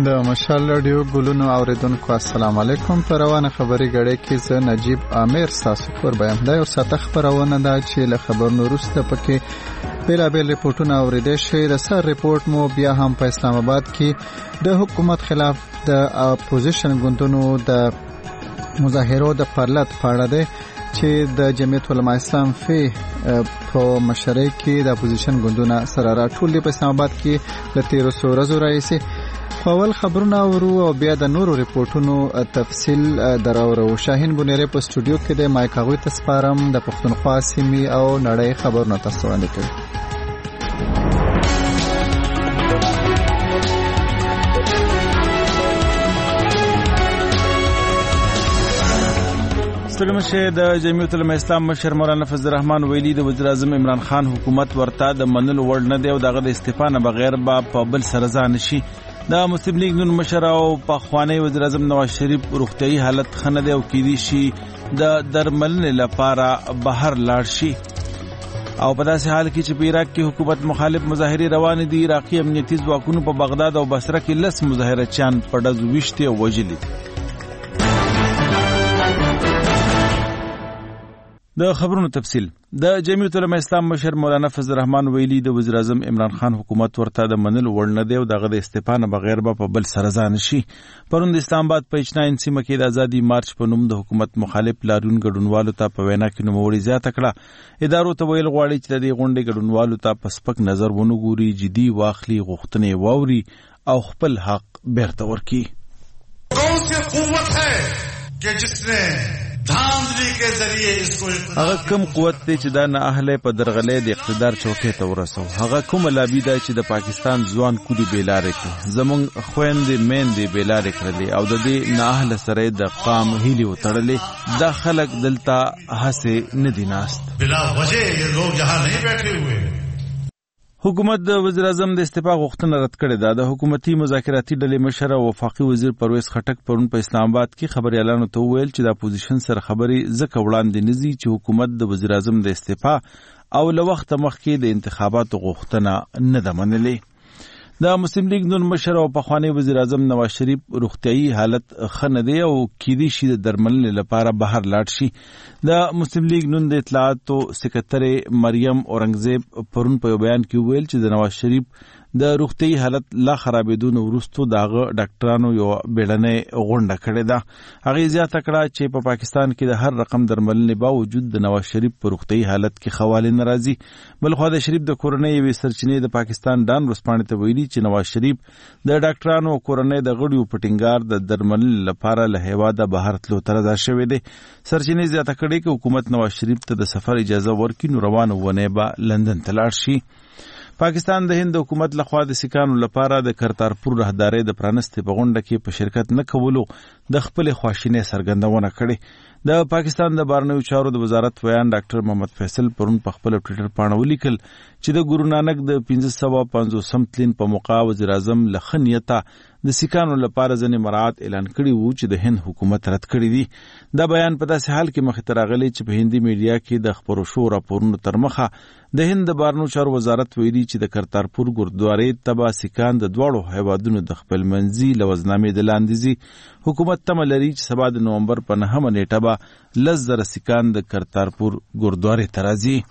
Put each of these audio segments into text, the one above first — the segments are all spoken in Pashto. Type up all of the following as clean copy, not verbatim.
له مشال رادیو ګلونو اوریدونکو السلام علیکم. په روانه خبري غړې کې زه نجیب عامر تاسو پر بیان دا یو ساته خبرونه ده چې له خبرونو وروسته پکې بیلابل ریپورتونه اوریدل شي. د سر ریپورت مو بیا هم په اسلام آباد کې د حکومت خلاف د اپوزیشن ګوندونو د مظاهرو د پرلط پاړه ده چې د جمعیت علماء اسلام په مشرۍ کې د اپوزیشن ګوندونه سره راټول دي په اسلام آباد کې د 1300 ورځو راځي. اول خبرونه ورو او بیا د نورو ریپورتونو تفصیل دراورو. شاهین بنيره په سټوډیو کې د مایکاوي تسپارم د پښتونخوا سیمې او نړۍ خبرونه تاسو وړاندې کوي. ستګمشه د جمعیت علماء اسلام مشر مولانا فضل الرحمن ویلي د وزیر اعظم عمران خان حکومت ورته د منلو وړ نه دی او دغه د استعفا نه بغیر په بل سره ځان شي. د مسلم لیگ نون مشر او په خوانی وزیر اعظم نواز شریف روغتيایي حالت خنه دی او کېدی شي د درملنې لپاره بهر لاړ شي. او په داسې حال کې چې په عراق کې حکومت مخالف مظاهرې روان دي. عراقي امنیتي ځواکونو په بغداد او بصره کې 10 مظاهرچیان په ډزو وشته او وژلي. د خبرونو تفصیل. د جمعیت علماء اسلام مشر مولانا فضل الرحمن ویلي د وزیر اعظم عمران خان حکومت ورته د منلو وړ نه دی او دغه د استعفا نه بغیر په بل سره ځان شي. پرون د اسلام آباد په اچناین سیمه کې د ازادي مارچ په نوم د حکومت مخالف لاریون ګډونوالو ته په وینا کې نوموړي زیاته کړه. ادارو ته ویل غواړي چې د دې غونډې ګډونوالو ته په سپک نظر ونه ګوري، جدي واخلي، غوښتنې واوري او خپل حق بیرته ورکړي. کون سی قوت ہے کہ جس نے هغه کوم قوت دی چې دا نه اهله په درغلې د اقتدار چوکۍ ته ورسو. هغه کوم لابي دی چې د پاکستان ځوان کودي بیلارې کړ، زمونږ خويندې میندې بیلارې کړلې او د دې نه اهله سره د قام هیلي وتړلې. دا خلک دلته هسه نه دي ناست، بلا وجه یہ لوگ یہاں نہیں بیٹھے ہوئے. حکومت د وزیر اعظم د استعفا غوښتنه رد کړې ده. د حکومتي مذاکراتي ډلې مشر او وفاقي وزیر پرویز خټک پرون په اسلام آباد کې خبريالانو ته وویل چې د اپوزیشن سره خبرې ځکه وړاندې نزي چې حکومت د وزیر اعظم د استعفا او له وخت مخکې د انتخاباتو غوښتنه نه ده منلې. د مسلم لیگ نون مشر او په خوانی وزیر اعظم نواز شریف روغتيایي حالت خنه دی او کېدی شي د درملنې لپاره بهر لاړ شي. د مسلم لیگ نون د اطلاعاتو سکرټری مریم اورنګزیب پرون په بیان کې ویل چې د نواز شریف د روغتيایي حالت لا خرابېدون وروسته دغه ډاکټرانو یو بیړنۍ غونډه کړې ده. هغه زیاته کړه چې په پاکستان کې د هر رقم درملنې باوجود د نواز شریف په روغتيایي حالت کې خواله ناراضي. بلخو د شریف د کورنۍ یوې سرچینې د پاکستان ډان ورسپانې ته ویلي چې نواز شریف د ډاکټرانو او کورنۍ د غړیو په ټینګار د درملنې لپاره له هیواده بهر تلو ته رضا شوی دی. سرچینې زیاته کړې چې حکومت نواز شریف ته د سفر اجازه ورکړي نو روانه ونه به لندن ته لاړ شي. پاکستان د هند حکومت لخوا د سکانو لپاره د کرتارپور راهدارۍ د پرانستې په غونډه کې په شرکت نه کولو د خپل خواشینۍ څرګندونه کړې. د پاکستان د بهرنیو چارو د وزارت ویان ډاکټر محمد فیصل پرون په خپل ټوئیټر باندې ولیکل چې د ګورو نانک د 1550 تلین په موقع وزیر اعظم لخنیته د سکانو لپاره ځنې مراعات اعلان کړی وو چې د هند حکومت رد کړی دی. دا بیان په داسې حال کې مخې ته راغلی چې په هندي میډیا کې د خبرو شو راپورونو تر مخه د هند د بهرنیو چارو وزارت ویلي چې د کرتارپور ګردوارې تبا سکان د دواړو هیوادونو د خپل منځي لوزنامې د لاندې زی. حکومت تمه لري چې سبا د نومبر په 9 نیټه به 10,000 سکان د کرتارپور ګردوارې ته راځي.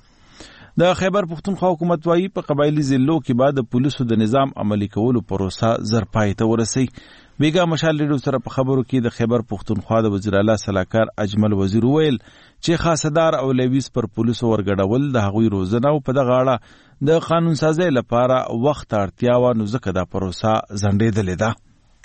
د خیبر پښتونخوا حکومت وايي په قبایلی ضلعو کې بعد د پولیسو د نظام عملی کولو پروسه زر پای ته ورسي. بیګا مشال ریډیو سره په خبرو کې د خیبر پښتونخوا د وزیر اعلی صلاحکار اجمل وزیر ویل چې خاصدار او لیویس پر پولیسو ورګډول د هغوی روزنه او په دغه اړه د قانون سازۍ لپاره وخت اړتیا و نو ځکه دا پروسه ځنډېدلې ده.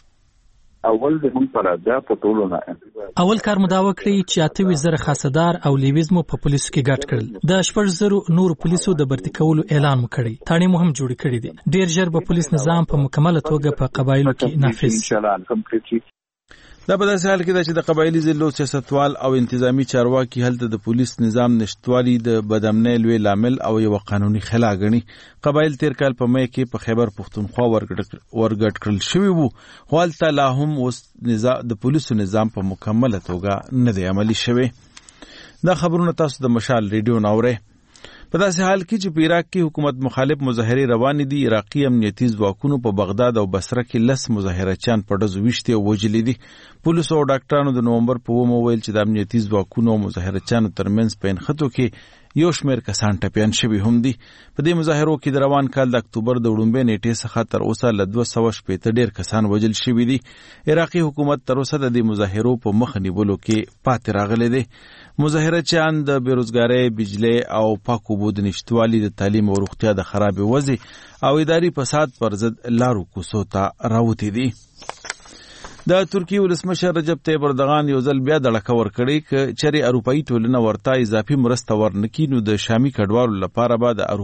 اول د مون پر دا پټولو نه اول کار مو دا وکړي چې 28,000 خاصدار او لیویزمو په پولیسو کې ګډ کړل. د 14,000 نور پولیسو د برتی کولو اعلان وکړي. تاڼي مهم جوړ کړي دي. ډیر ژر به پولیس نظام په مکمله توګه په قبایلو کې نافذ. دا په داسې حال کې ده چې د قبایلی ضلعو سیاستوال او انتظامی چارواکي هلته د پولیس نظام نشټوالي د بدامنۍ لوی لامل او یو قانوني خلا غني. قبایل تیر کال په مې کې په خیبر پښتونخوا ورګډ کړل شوی وو، خو هلته لا هم اوس د پولیسو نظام په مکمله توګه نه دی عملي شوی. دا خبرونه تاسو د مشال ریډیو ناوړئ. په داسې حال کې چې په عراق کې حکومت مخالف مظاهرې روانې دي، عراقي امنیتي ځواکونو په بغداد او بصره کې 10 مظاهرچیان په ډزو ویشتي او وژلي دي. پولیسو او ډاکټرانو د نومبر په 9 ویل چې د امنیتي ځواکونو او مظاهرچیانو ترمنځ په انخطو کې یو شمېر کسان ټپیان شوي هم دي. په دې مظاهرو کې د روان کال د اکتوبر د وړومبۍ نیټې څخه تر اوسه له 260 ډېر کسان وژل شوي دي. عراقي حکومت تر اوسه د دې مظاهرو په مخه نیولو کې پاتې راغلی دی. مظاهرچیان د بیروزګارۍ، بجلی او پاکو اوبو د نشتوالي، د تعلیم او روغتیا د خرابې وضع او اداري فساد پر ضد لارو کوڅو ته راوتي دي. د ترکیې ولسمشر رجب طیب اردغان یو ځل بیا دړکه ورکړې چې چېرې اروپایي ټولنه ورته اضافي مرسته ورنکړي نو د شامي کډوالو لپاره به د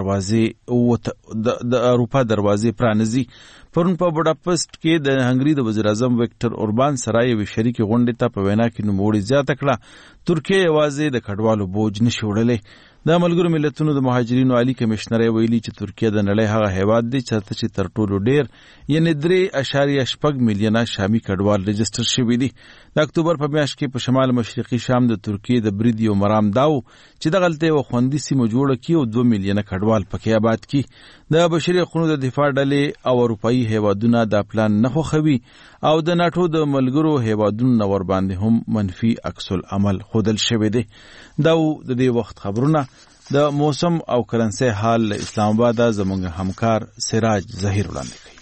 اروپا دروازې پرانیزي. پرون په بوډاپست کې د هنګري د وزیر اعظم ویکټر اوربان سره یوې شریکې غونډې ته په وینا کې نوموړي زیاته کړه ترکیه یوازې د کډوالو بوج نشي وړلی. د ملګرو ملتونو د مهاجرینو عالی کمشنر ویلي چې ترکیه د نړۍ هغه هیواد دی چې تر ټولو ډیر یعنی 3.6 میلیونه شامي کډوال رجسټر شوي دي. د اکتوبر په میاشت کې په شمال مشرقي شام د ترکیې د بریدي او مرام داو چې دغلته یو خوندي سیمه جوړه کړي او 2 میلیونه کډوال پکې آباد کړي. د بشري حقوقو د دفاع ډلې او اروپایي هیوادونه دا پلان نه خوښوي او د ناتو د ملګرو هیوادونو نور باندې هم منفي عکس العمل خودل شوی دی. دا د دې وخت خبرونه. د موسم او کرنسي حال اسلام آباد زموږ همکار سراج ظهیر وړاندې کوي.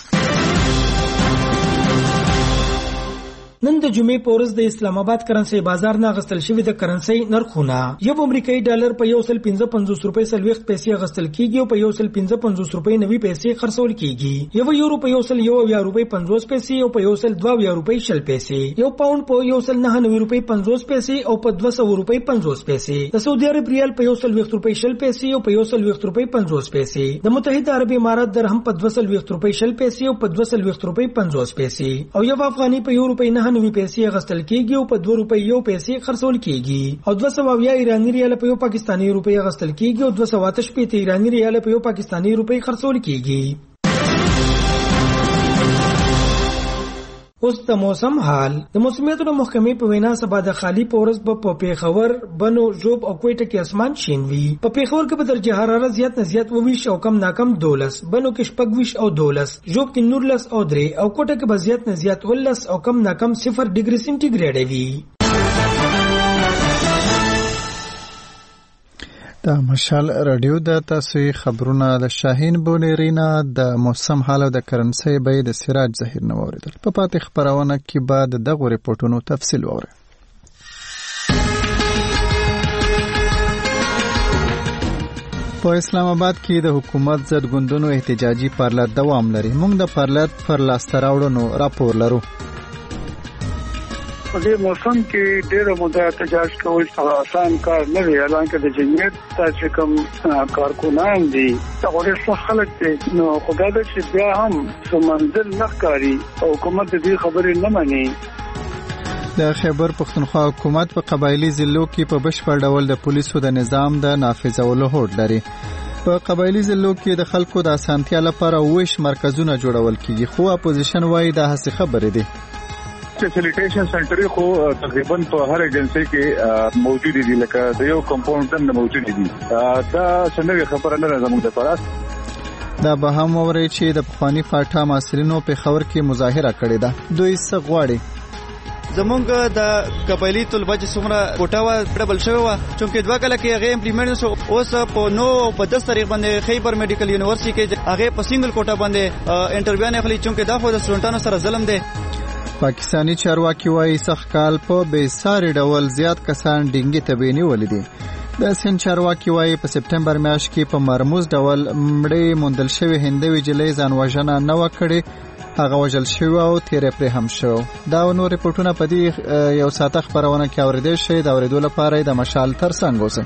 نن د جمعې په ورځ د اسلام آباد کرنسي بازار نه غستل شوی د کرنسي نرخونه یو امریکایي ډالر په 1.55 روپۍ 40 پیسې غستل کیږي او په 1.55 روپۍ 90 پیسې خرڅول کیږي. یو یورو په 1.1 روپۍ 50 پیسې او په 1.2 روپۍ 60 پیسې. یو پاوند په 1.99 روپۍ 50 پیسې او په 200 روپۍ 50 پیسې. د سعودي عرب ریال په 1.20 روپۍ 60 پیسې او په 1.20 روپۍ 50 پیسې. د متحده عرب امارات درهم په 2.20 روپۍ 60 پیسې او په 2.20 روپۍ 50 پیسې. او یو افغاني په 1 روپۍ 99 پیسې غستل کیږي او په 2 روپۍ 1 پیسې خرڅول کیږي. او 200 ایرانی ریال په 1 پاکستانی روپۍ غستل کیږي او 288 ایرانی ریال په 1 پاکستانی روپۍ خرڅول کیږي. اوس د موسم حال. د موسمیاتو محکمې په وینا سبا د خالی پورس په پیښور، بنو، ژوب او کوټه کې اسمان شین وي. په پیښور کې په درجه حرارت زیات نه زیات 22 او کم ناکم 12، بنو کې 24 او 12، ژوب کې 19 او 3 او کوټه کې به زیات نه زیات 19 او کم ناکم 0 ډیګري سنټیګریډ وي. د مشال رادیو د تاسو خبرونه د شاهین بونیرینا د موسم حال او د کرنسي بیه د سراج ظهیر نو اوریدل. په پاتې خبرونه کې بعد دغه ریپورتونو تفصیل وره. په اسلام آباد کې د حکومت ضد ګوندونو احتجاجي پارلات دوام لري. موږ د پارلات پر لاستراوړنو راپور لرو. په دې موسم کې ډېر مده احتجاج کول آسان کار نه دی. حالانکه د جمعیت تاسو کوم کارکونان دي هغه څه خلک دي نو خدای دې چې بیا هم سمندر نخکاری او حکومت دې خبرې نه مانی. د خیبر پښتونخوا حکومت په قبایلی ضلعو کې په بشپړ ډول د پولیسو د نظام د نافذولو هوډ لري. په قبایلی ضلعو کې د خلکو د اسانتیا لپاره ویش مرکزونه جوړول کیږي خو اپوزیشن وايي دا هڅه خبره ده. فیسیلیټیشن سنټر خو تقریبا په هر ایجنسی کې موجود دي لکه د یو کمپاوند هم موجود دي. دا څنګه خبره نه زموږ لپاره دا به هم اوري چې د پخوانی فاټا ماسرینو په خبر کې مظاهره کړې ده. دوی څه غواړي؟ زمونږ د قبایلی طلبه چې څومره کوټه و ډبل شوی و چونکې 2 کال کې هغه امپلیمنټ شو. اوس په 9 او په 10 تاریخ باندې خیبر میډیکل یونیورسيټي کې هغه په سنگل کوټه باندې انټرویو نه اخلي چونکې دا خو د سټوډنټانو سره ظلم دی. پاکستانی چارواکي وايي سخت کال په بې ساري ډول زیات کسان ډینګي تبینی ولیدي. د سین چارواکي وايي په سپټمبر میاشت کې په مرموز ډول مړې موندل شوی هندوی جلې ځان وژنه نه وکړي، هغه وژل شوی او تیرې پرې هم شو. دا نور ریپورتونه په دې یو ساعت خبرونه کې اوریدل شي. دا اوریدو لپاره د مشال ترڅنګ اوسئ.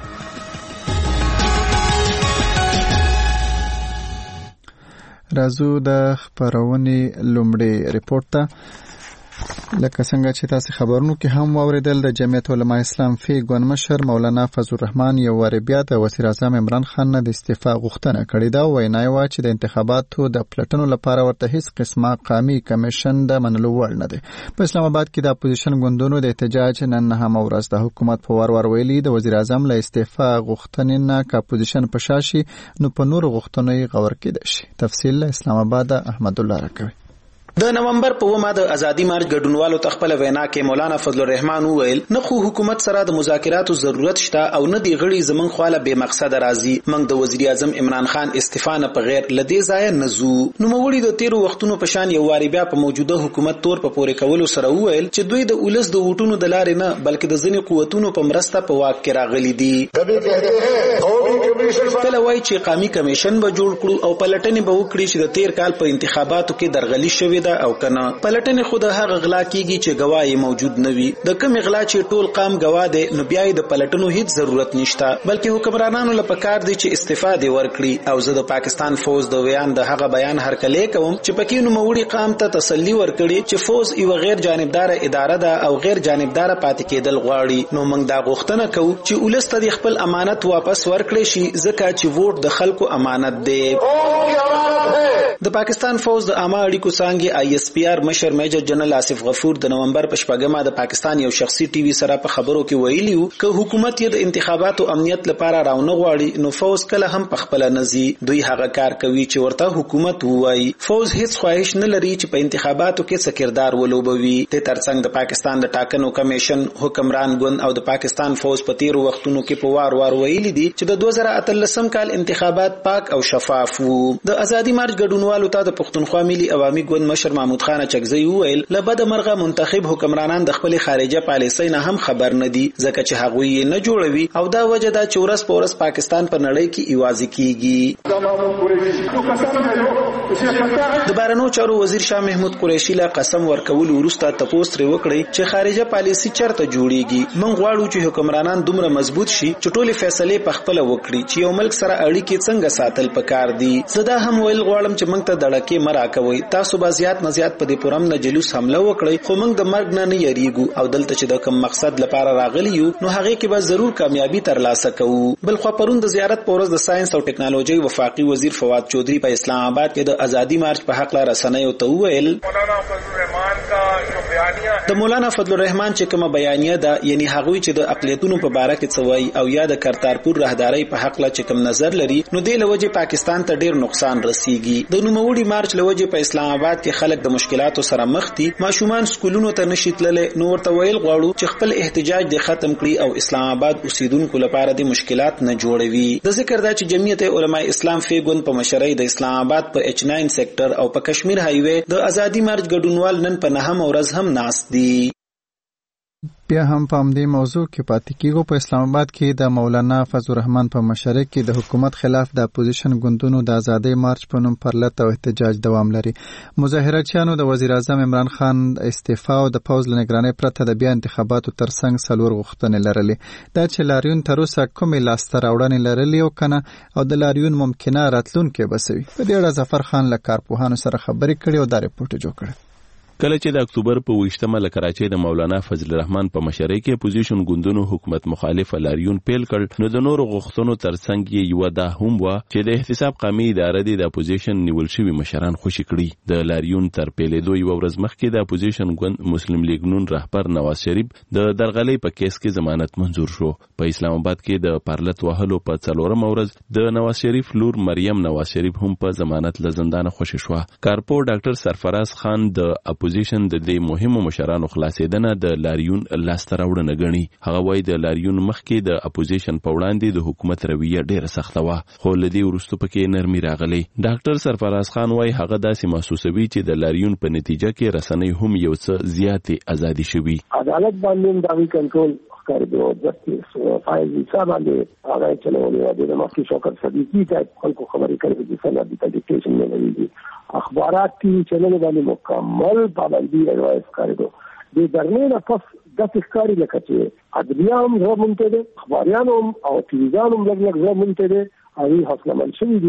راځو د خبرونې لومړی ریپورت ته. لکه څنګه چې تاسو خبرونو کې هم واوریدل د جمعیت علماء اسلام فی ګوند مشر مولانا فضل الرحمن یو واری بیا د وزیر اعظم عمران خان نه د استعفا غوښتنه کړې ده. وینای و چې د انتخاباتو د پلټنو لپاره ورته هیڅ قسمه قومي کمیشن د منلو وړ نه دی. په اسلام آباد کې د اپوزیشن ګوندونو د احتجاج نن هم ورځ د حکومت په وار ویلي د وزیر اعظم له استعفا غوښتنې نه که اپوزیشن په شاشي نو په نور غوښتنې غور کېدای شي. تفصیل اسلام آباد احمد الله راکوي. د نومبر په 9 د ازادي مارچ ګډونوالو تخپل وینا کې مولانا فضل الرحمن وویل نه خو حکومت سره د مذاکراتو ضرورت شته او نه دی غړي زمون خواله به مقصد راځي. موږ د وزیر اعظم عمران خان استعفا نه په غیر لدی ځای نزو. نو موړي د 13 وختونو په شان یو واری بیا په موجوده حکومت تور په پورې کولو سره وویل چې دوی د اولس د وټونو د لارې نه بلکې د ځینې قوتونو په مرسته په واک کې راغلي دي. کله وایي چې قومي کمیشن به جوړ کړو او پلټنې به وکړي چې د 13 کال په انتخاباتو کې درغلي شوې ده او کنه پلټنې خود هغه غلا کیږي چې گواهی موجود نه وي. د کوم غلا چې ټول قام گواه دي نو بیا د پلټنو هیڅ ضرورت نشته بلکې حکمرانانو لپاره کار دي چې استفاده ورکړي. او زه د پاکستان فوج د ویان د هغه بیان هرکلې کوم چې پکې نو موړي قام ته تسلی ورکړي چې فوج یو غیر جانبدار اداره ده او غیر جانبدار پاتې کېدل غواړي. نو موږ دا غوښتنه کوو چې ولست د خپل امانت واپس ورکړي شي ځکه چې ووټ د خلکو امانت دی. د پاکستان فوج د عامه اړیکو څنګه آی اس پی آر مشر میجر جنرال آصف غفور د نومبر په 14 د پاکستان یو شخصي ټي وي سره په خبرو کې ویلي و چې حکومت یې د انتخاباتو امنیت لپاره راونه غواړي نو فوج کله هم په خپل نزي دوی هغه کار کوي چې ورته حکومت وایي. فوج هیڅ خواهش نه لري چې په انتخاباتو کې څه کردار ولوبوي. د ترڅنګ د پاکستان د ټاکنو کمیشن حکمران ګوند او د پاکستان فوج په 13 وختونو کې په وار ویلي دي چې د 2013 کال انتخابات پاک او شفاف وو. د ازادي مارچ ګډونوالو ته د پښتونخوا ملي عوامي ګوند مشر محمود خان چکزی وویل لبد مرغه منتخب حکمرانان د خپل خارجه پالیسۍ نه هم خبر نه دي ځکه چې هغه یې نه جوړوي او دا وجه دا چې ورس پورس پاکستان په نړۍ کې ایوازي کیږي. د بهرنیو چارو وزیر شاه محمود قریشي لا قسم ورکول وروسته تاسو تر وکړي چې خارجه پالیسي چرته جوړیږي. موږ غواړو چې حکمرانان دومره مضبوط شي چې ټول فیصله په خپل وکړي چې یو ملک سره اړیکې څنګه ساتل پکار دي. زدا هم ویل غواړم چې موږ ته دړکې مرا کوي. تاسو به زیات نه زیات په دې پرم نه جلوس حمله وکړي خو موږ د مرګ نه یریږو او دلته چې د کوم مقصد لپاره راغلی یو نو هغه کې به ضرور کامیابی ترلاسه کوو. بل خو پرون د زیارت پورز د ساينس او ټکنالوژي وفاقي وزیر فواد چودري په اسلام آباد کې د ازادي مارچ په حق لاره رسنیو ته وویل د مولانا فضل الرحمن چې کومه بیانیه ده یعنی هغه چې د اقلیتونو په باره کې څوي او یا د کرتارپور راهداري په حق لا چې کوم نظر لري نو د لوجه پاکستان ته ډیر نقصان رسیږي. د نوموړي مارچ لوجه په اسلام آباد کې خلک د مشکلاتو سره مخ دي. ماشومان سکولونو ته نشي تللی نو ورته ویل غواړو چې خپل احتجاج د ختم کړي او اسلام آباد اوسیدونکو لپاره د مشکلات نه جوړوي. د ذکر دا چې جمعیت علماء اسلام فی ګوند په مشرۍ د اسلام آباد په H9 سېکټر او په کشمیر های وے د ازادي مارچ ګډونوال نن په 9 ورځ هم ناست دي. بیا هم په همدې موضوع کې پاتې کیږو. په اسلام آباد کې د مولانا فضل الرحمن په مشرۍ کې د حکومت خلاف د اپوزیشن ګوندونو د ازادۍ مارچ په نوم پرلط او احتجاج دوام لري. مظاهرچیانو د وزیر اعظم عمران خان استعفا او د پوز لنګرانۍ پرته د بیا انتخاباتو ترڅنګ څلور غوښتنې لرلې. دا چې لاریون تر اوسه کومې لاسته راوړنې لرلې او کنه او د لاریون ممکنه راتلونکې بسوي. په دې اړه ظفر خان له کارپوهانو سره خبرې کړې او دا ریپورت جوړ کړ. کله چې د اکتوبر په 28مه له کراچۍ د مولانا فضل الرحمن په مشرۍ کې اپوزیشن ګوندونو حکومت مخالف لاریون پیل کړ نو د نورو غوښتنو ترڅنګ یې یو دا هم و چې د احتساب قومي ادارې د اپوزیشن نیول شوی مشران خوشی کړي. د لاریون تر پیلېدو یو ورځ مخکې د اپوزیشن ګوند مسلم لیگ نون رهبر نواز شریف د درغلۍ په کیس کې ضمانت منزور شو. په اسلام آباد کې د پرلط وهلو په 4مه ورځ د نواز شریف لور مریم نواز شریف هم په ضمانت له زندان خوشی شو. کارپو ډاکټر سرفراز خان د اپوزیشن د دې مهمو مشرانو خلاصیدنه د لاریون لاسته راوړنه غني. هغه وایي د لاریون مخکې د اپوزیشن په وړاندې د حکومت رویه ډیره سخته وه خو لدی ورستو پکې نرمي راغلی. ډاکټر سرفراز خان وایي هغه داسې محسوسوي چې د لاریون په نتیجه کې رسنۍ هم یو څه زیاتې ازادي شوي. عدالت باندې داوی کنټرول کارګو جسټیس فایل حساب باندې هغه چلولې د مخکې شوکت صدیقی ته خلکو خبرې کړې دي سند د ډیکټیشن نه لري. اخبارات کی چینل باندې مکمل پابندي راوځي کارګو د درنې نه پس د ښکاری لکه چې ادبیات هم زمونته دي اخباریان او تلویزیون هم لږ زمونته دي او حاصله منشي دي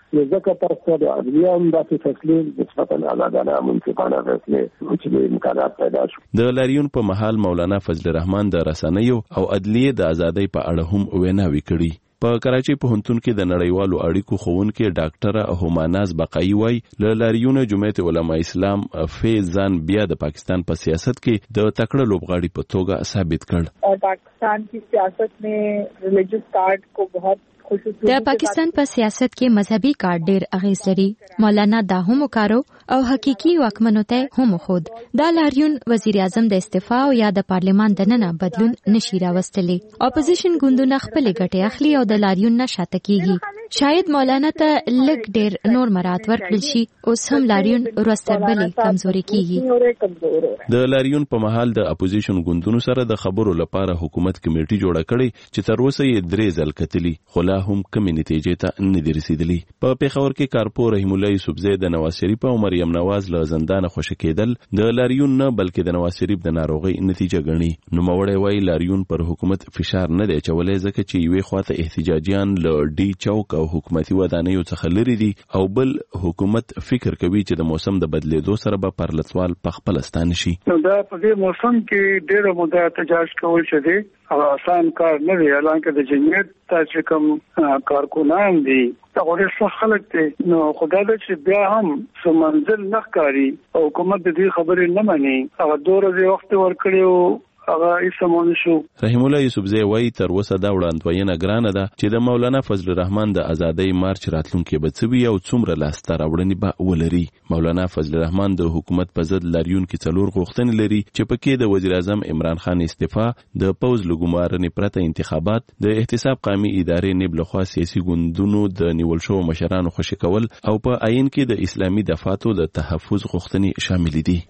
ځکه تاسو د عدلیه هم داسې فیصلې نسبتاً آزادانه منصفانه فیصلې چې امکانات پیدا شو. د لاریون په مهال مولانا فضل الرحمن د رسنیو او عدلیه د ازادۍ په اړه هم ویناوي کړي. په کراچۍ پوهنتون کې د نړیوالو اړیکو ښوونکې ډاکټره هماناز بقایي وایي له لاریون جمعیت علما اسلام فیض ځان بیا د پاکستان په سیاست کې د تکړه لوبغاړي په توګه ثابت کړ. پاکستان کی سیاست میں ریلیجس کارڈ کو بہت د پاکستان په سیاست کې مذهبي کارت ډېر اغیز لري. مولانا دا هم وکارو او حقيقي واکمنو ته هم خود دا لاریون وزیر اعظم د استعفا او یا د پارلیمان دننه بدلون نشي راوستلی. اپوزیشن ګوندونه خپل ګټې اخلي او د لاریون نه شاته کیږي. شاید مولانا ته لږ ډېر نور مرات ورکړل شي. اوس هم لاریون ورستربلې کمزوري کیږي. د لاریون په مهال د اپوزیشن ګوندونو سره د خبرو لپاره حکومت کمیټي جوړه کړې چې تر اوسه یې 3 ځل کتلي خو لا هم کمې نتیجې ته نه دي رسیدلي. په پیښور کې کارپور رحیم الله یوسفزی د نواز شریف او مریم نواز له زندانه خوشی کېدل د لاریون نه بلکې د نواز شریف د ناروغۍ نتیجه ګڼي. نوموړی وایي لاریون پر حکومت فشار نه دی اچولی ځکه چې یوې خواته احتجاجیان له ډي چوک او حکومتي ودانیو څخه لري دي او بل حکومت فکر کوي چې د موسم د بدلیدو سره به پرلتوال په خپل ستانه شي. دا په دې موسم کې ډېر مده احتجاج کول چې دی آسان کار نه دی. حالانکه د جمعیت چې کوم کارکونان دي هغه ډېر خلک دي نو خدای دې چې بیا هم څه منزل نه ښکاري او حکومت دې خبرې نه مانی. هغه 2 ورځې وخت ورکړیو هغه ایسمون شو. رحیم الله یوسفزی وایي تر اوسه دا وړاندوینه ګرانه ده چې د مولانا فضل الرحمن د ازادۍ مارچ راتلونکي به څه وي او څومره لاسته راوړنې به ولري. مولانا فضل الرحمن د حکومت په ضد لاریون کې 4 غوښتنې لري چې پکې د وزیر اعظم عمران خان استعفا، د پوز لګومارنې پرته انتخابات، د احتساب قومي ادارې نیب لخوا سیاسي ګوندونو د نیول شوو مشرانو خوشي کول او په عین کې د اسلامي دفاتو د تحفظ غوښتنې شامل دي.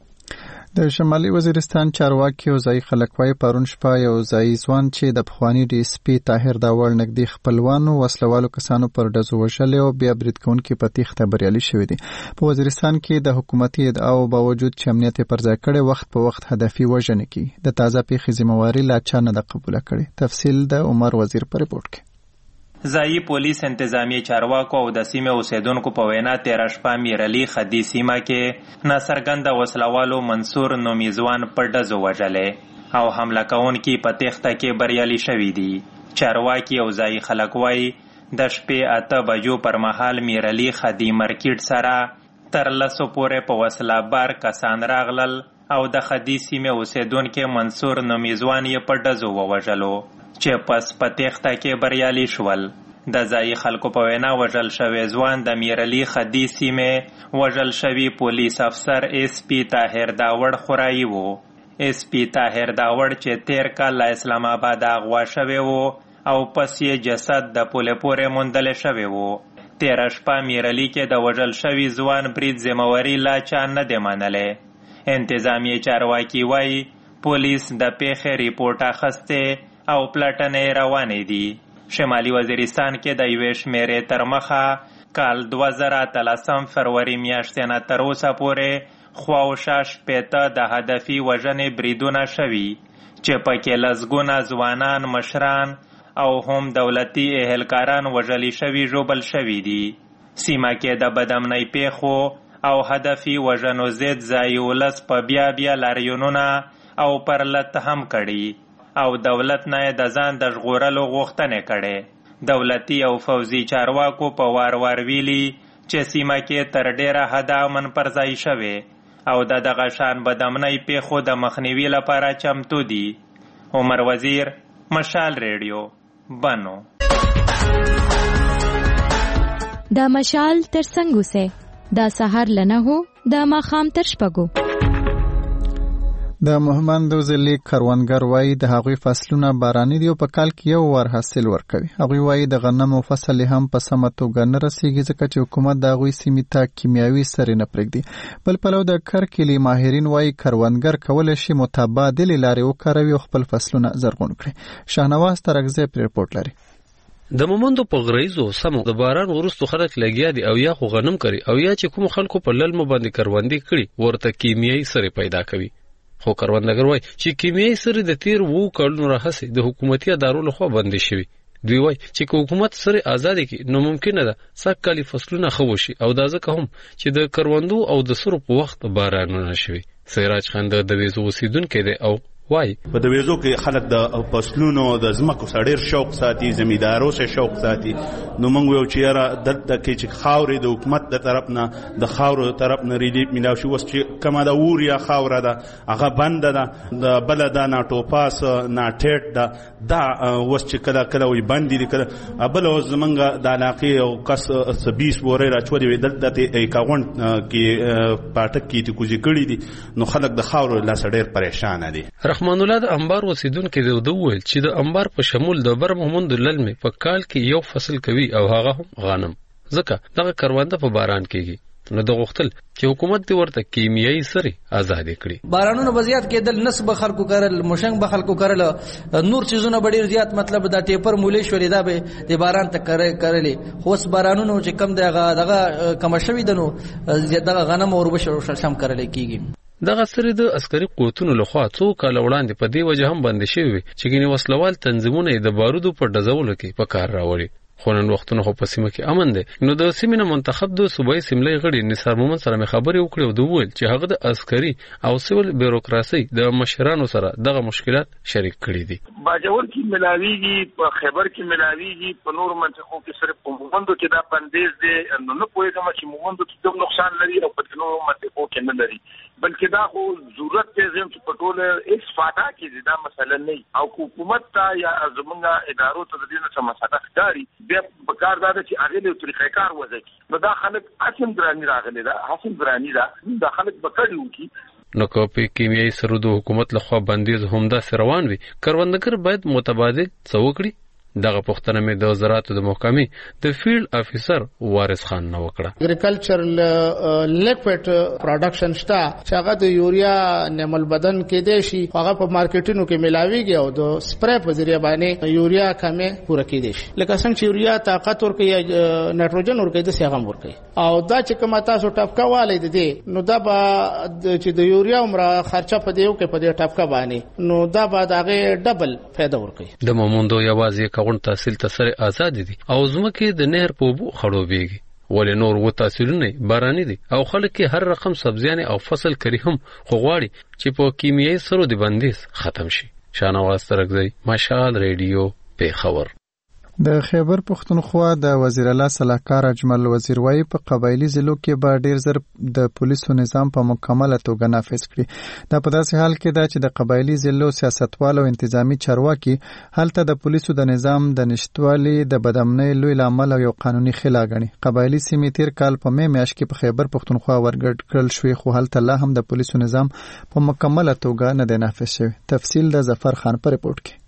د شمالي وزیرستان چارواکي او ځای خلکوای پرون شپه یو ځای ځوان چې د پخوانی ډي اس پی طاهر داوړ نږدې خپلوانو وسلوالو کسانو پر ډزو وشلې او بیا برید کوونکي په تیښته بریالي شوي دي. په وزیرستان کې د حکومتي ادعاو باوجود چې امنیت پر ځای کړي وخت په وخت هدفي وژنې کوي. د تازه پیښې ذمہواری لا چا نه ده قبوله کړې. تفصیل د عمر وزیر په ریپورت کې. ځایي پولیس انتظامی چارواکو او د سیمې اوسیدونکو په وینا 13 شپه میرعلي خدي سیمه کې ناڅرګنده وسلوالو منصور نومي ځوان په ډزو وژلې او حمله کوونکي په تیښته کې بریالي شوي دي. چارواکي او ځایي خلک وایي د شپې 8 بجو پر مهال میرعلي خدي مارکیټ سره تر 10 پورې په وسله بار کسان راغلل او د خدي سیمې اوسیدونکو منصور نومي ځوان یې په ډزو ووژلو چې پس په تیښته کې بریالي شول. د ځایي خلکو په وینا وژل شوی ځوان د میرعلي خدي سیمې وژل شوي پولیس افسر اس پی طاهر داوړ خورایي وو. اس پی طاهر داوړ چې 13 کال له اسلام آباد اغوا شوی وو او پس یې جسد د پولې پورې موندل شوی وو. 13 شپه میرعلي کې د وژل شوي ځوان برید ذمہواری لا چا نه دی منلې. انتظامی چارواکي وایي پولیس د پیښې ریپورټ اخیستی او پلټنې روانې دي. شمالي وزیرستان کې د یوې شمیرې تر مخه کال 2013 فروری میاشتې نه تر اوسه پورې خواوشا 15 د هدفي وژنې بریدونه شوي چې پکې لسګونه ځوانان، مشران او هم دولتي اهلکاران وژلي شوي ژوبل شوي دي. سیمه کې د بدامنۍ پیښو او هدفي وژنو ضد ځایي ولس په بیا لاریونونه او پرلت هم کړي او دولت نه د ځان د ژغورلو غوښتنې کړي. دولتي او فوزي چارواکو په وار ویلي چې سیمه کې تر ډیره حده امن پر ځای شوی او د دغه شان بدامنۍ پیښو د مخنیوي لپاره چمتو دي. عمر وزیر، مشال ریډیو، بنو. دا مشال تر څنګه سه دا سحر لنه هو دا ماخام تر شپګو. د محمد دوزلی کروندګر وایي د هغوی فصلونه باراني دي او په کال کې یو ور حاصل ورکوي. هغوی وایي د غنمو فصل هم په سمه توګه نه رسیږي ځکه چې حکومت د هغوی سیمې ته کیمیاوي سرې نه پرېږدي. بل پلو د کرکیلي ماهرین وایي کروندګر کولی شي متبادلې لارې وکاروي او خپل فصلونه زرغون کړي. شاهنواز ترکزی پر ریپورت لري. د مومندو په غریزو سمو د باران وروسته خلک لګیا دي او یا خو غنم کوي او یا چې کوم خلکو په للمو باندې کروندې کړي ورته کیمیاوي سرې پیدا کوي. خو کروندګر وایي چې کیمیاوي سرې د 13 کلونو راهیسې د حکومتي ادارو لخوا بندې شوي دوی وایي چې حکومت سره ازادي کې نو ممکن ده سږ کال فصلونه ښه وشي او دا ځکه هم چې د کروندو او د سرو په وخت بارانونه شوي. سراج خان د ویزو اوسیدونکی دی او وای په د ویزو کې خلک د فصلونو د ځمکو سره ډېر شوق ساتي، زمیندارو سره شوق ساتي. نو موږ یو چې یاره دلته کې چې خاورې د حکومت د طرف نه د خاورو د طرف نه ریلیف میلاو شي. اوس چې کومه د اوریا خاوره ده هغه بنده ده، د بله ده نه ټوپاس نه ټیټ ده، دا اوس چې کله کله وي بندې دي کله بله. اوس زمونږ د علاقې یو کس 20 بورې راچولې وي دلته ایکاونټ کې پاټک کې کوزي کړي دي، نو خلک د خاورو لاسه ډېر پریشانه دي. رحمان الله د انبار اوسیدونکي دی د ویل چې د انبار په شمول د بر محمد للمې په کال کې یو فصل کوي او هغه هم غنم، ځکه دغه کرونده په باران کېږي. نو د غوښتل چې حکومت دې ورته کیمیایي سري آزاد کړي. بارانونو بزیات کېدل نسب خلکو کارل مشنګ به خلکو کارل نور چیزونه ډېر زیات مطلب دا ټیپر مولیشوري دا به د باران ته کړلې. خو بارانونو چې کم دغه کم شوي دنو دغه غنم او وربشو شم کړل کېږي. دغه سری د عسکري قوتونو لخوا څو کال وړاندې په دې وجه هم بند شوی چې ګینه وسلوال تنظیمونه د بارودو په ډزولو کې په کار راوړي. خو نن وختونه خو په سیمه کې امن دی. نو د سیمې منتخب د صوبایي سیملې غړي نثار مومن سره خبرې وکړې او دوی ویل چې هغه د عسکري او سیول بیروکراسي د مشرانو سره دغه مشکلات شریک کړي دي. باجوړ کې ملاویږي، په خیبر کې ملاویږي، په نور منطقو کې صرف په مومندو کې دا بندیز دی. نو نه پوهېږم چې مومندو کې کوم نقصان لري او په نورو منطقو کې نه لري، بلکې دا خو ضرورت دی چې په ټول اسفاده کې دا مسله نه او حکومت ته یا زمونږ ادارو ته د دې څخه مسله ښکاري بیا په کار دا چې هغه له طریقې کار وځي. نو دا خلک حسن درانی راغلي دا حسن درانی دا خلک بکړي وکي. نو کوپی کیمیاوي سرود حکومت لخوا بندیز همدا روان وي، کروندګر باید متبادل څه وکړي. دغه پښتنه مې د زراعت د محکمې د فیلډ افیسر وارث خان نو وکړه. اګریکلچر لیکویډ پروډکشن شته چې هغه د یوریا نمل بدن کې دی شي، هغه په مارکیټونو کې ملاويږي او د سپری په ذریعہ باندې یوریا کمه پوره کېدی شي. لکه څنګه چې یوریا طاقت ورکوي، نایټروجن ورکوي، د سیغم ورکوي او دا چې کومه تاسو ټاپکا والي دي نو دا به چې د یوریا عمره خرچه په دیو کې په دې ټاپکا باندې نو دا به دغه ډبل فائدہ ورکوي. د مومندو یوازې کاون تحصیل ته سره آزاد دي او زمکه د نهر په بو خړوبېږي، ولې نور و تحصیلونه باراني دي او خلک هر رقم سبزیانه او فصل کری هم خوغواړي چې په کیمیاوي سرو د بندیز ختم شي. شانواز ترګزی، مشال ریډیو، پیښور. د خیبر پښتونخوا د وزیر اعلی صلاحکار اجمل وزیر وايي په قبایلی ضلعو کې به ډیر زر د پولیسو نظام په مکمله توګه نافذ کړي. دا په داسې حال کې ده چې د قبایلی ضلعو سیاستوال او انتظامی چارواکي هلته د پولیسو د نظام د نشټوالي د بدامنۍ لوی لامل او یو قانوني خلا غني. قبایلی سیمې تیر کال په مې میاشت کې په خیبر پښتونخوا ورګډ کړل شوې، خو هلته لا هم د پولیسو نظام په مکمله توګه نه دی نافذ شوی. تفصیل د ظفر خان په رپورت کې.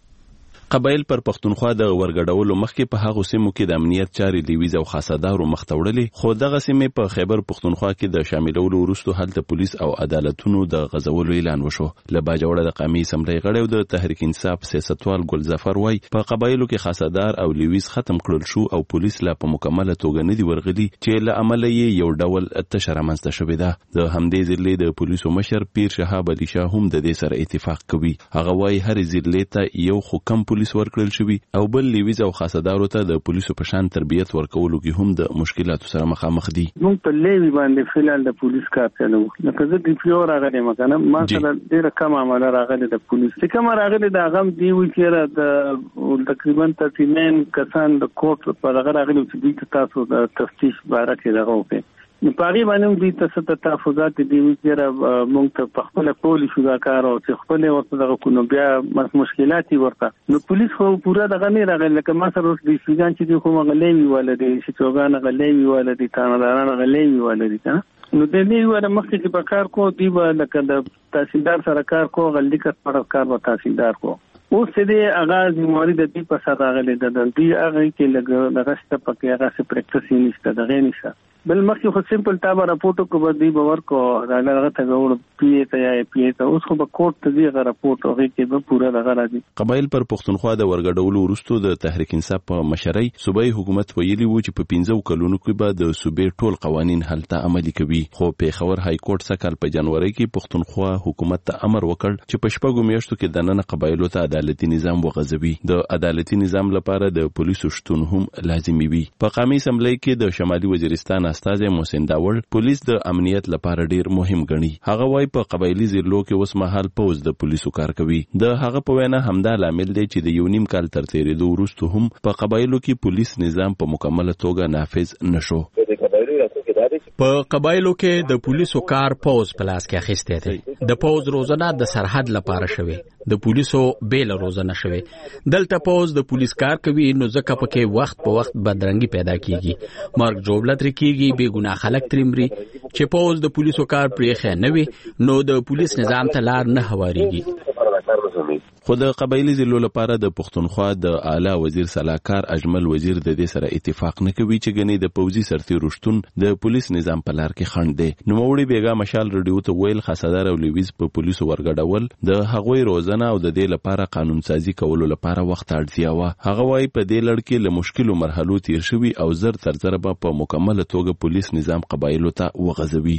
قبایل پر پښتونخوا د ورګډولو مخکې په هغو سیمو کې د امنیت چارې د ویزا او خاصدارو مختوړلې، خو دغه سیمې په خیبر پښتونخوا کې د شاملولو وروسته هلته پولیس او عدالتونو د غزولو اعلان وشو. له باجوړه د قومي اسمبلی غړی او د تحریک انصاف سیاستوال ګل ظفر وای په قبایلو کې خاصدار او لیویز ختم کړل شو او پولیس لا په مکمله توګه نه دی ورغلي چې له عمله یې یو ډول تشره منځته شوې ده. د همدې ضلع د پولیسو مشر پیر شهاب علي شاه هم د دې سره اتفاق کوي. هغه وای هر ضلع ته یو خو کم پولیس ورکړل شوی او بل لیویز او خاصدارو ته د پولیسو په شان تربیت ورکولو کې هم د مشکلاتو سره مخامخ دي. موږ په لیوی باندې فعال د پولیس کار چلو، لکه زه د پیو راغلی مکنه ما سره ډیره کم عمله راغلی د پولیس چې کوم راغلی د غم دی وی چې د تقریبا 39 کسان د کوټ په هغه راغلی چې تاسو د تفتیش باره کې دغه وکړي. نو پاری باندې دوی ته ست تحفظات دی ویره مونږ ته په خپل کول شو دا کار او چې خپل ورته دغه کو نو بیا مشکلات ورته. نو پولیس خو پورا دغه نه راغلی، لکه ما سره د سیګان چې خو مغلې ولدي چې چوغان غلې ولدي تانداران غلې ولدي کنه. نو د دې وره مخکې چې په کار کو دی لکه د تحصیلدار سره کار کو غلطی کړ کار و تحصیلدار کو اوس دې اغاز موارد د دې په سره غلې د دې هغه کې لګ د غشت پکې هغه څه پریکټس نشته دغه نشته. بل مخکې خو سیمپل تا به راپورټ کو به دی باور کو راغله ته غوړ پی ته یا پی ته اوس خو به کوټ ته دی غ راپورټ هغه کې به پوره دغه راځي. قبایل پر پښتونخوا د ورګډولو وروسته د تحریک انصاف په مشرۍ صوبایي حکومت ویلي وو چې په 15 کلونو کې به د صوبې ټول قوانين هلته عملي کوي. خو پیښور های کورټ سکهال په جنوري کې پښتونخوا حکومت ته امر وکړ چې په شپږو میاشتو کې د نن قبایلو ته عدالتي نظام وغځوي. د عدالتي نظام لپاره د پولیسو شتون هم لازمي وي. په قومي اسمبلی کې د شمالي وزیرستان استازي محسن داول پولیس د امنیت لپاره ډیر مهم ګڼي. هغه وايي په قبایلی ضلعو کې اوس مهال پوز د پولیسو کار کوي. د هغه په وینا همدا لامل دی چې د یو نیم کال تر تیریدو وروسته هم په قبایلو کې پولیس نظام په مکمله توګه نافذ نشو. په قبایلو کې د پولیسو کار پوز پلاس کې اخیسته دی. د پوز روزنه د سرحد لپاره شوی. د پولیسو بیل روزنه شوی. دلته پوز د پولیس کار کوي نو ځکه پکې وخت په وخت بدرنګي پیدا کیږي. مرګ جوړلت کیږي، بے ګناه خلک ترمري. چې پوز د پولیسو کار پرېخه نه وي نو د پولیس نظام ته لار نه هواریږي. خو د قبایلی ضلعو لپاره د پښتونخوا د اعلی وزیر صلاحکار اجمل وزیر د دې سره اتفاق نه کوي چې غني د پوځي سرتیرو شتون د پولیس نظام په لار کې خنډ دی. نوموړي بیګا مشال رډیو ته ویل خاصدار او لیویز په پولیسو ورګډول د هغوی روزنه او د دې لپاره قانون سازي کولو لپاره وخت اړتیا و. هغه وايي په دې لړ کې له مشکلو مرحلو تیر شوی او زر تر زر په مکمله توګه پولیس نظام قبایلو ته وغځوي.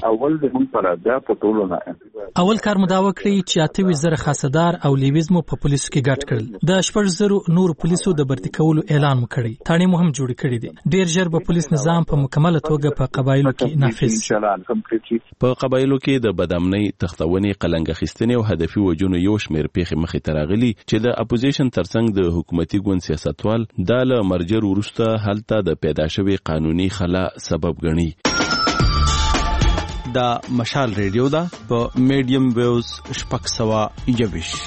اول کار مداوا کړی چې 80,000 خاصدار او لیویز مو په پولیسو کې ګډ کړل. د 8,000 نور پولیسو د برتي کولو اعلان وکړي. تاڼې مو هم جوړ کړي دي. ډیر ژر به پولیس نظام په مکمله توګه په قبایلو کې نافذ. په قبایلو کې د بدامنۍ، تختونې، قلنګ اخیستنې او هدفي وجونو یو شمېر پیښې مخې ته راغلي چې د اپوزیشن ترڅنګ د حکومتي ګوند سیاستوال دا له مرجر وروسته هلته د پیدا شوی قانوني خلا سبب ګڼي. دا مشال ریډیو دا په میډیم ویوز 621.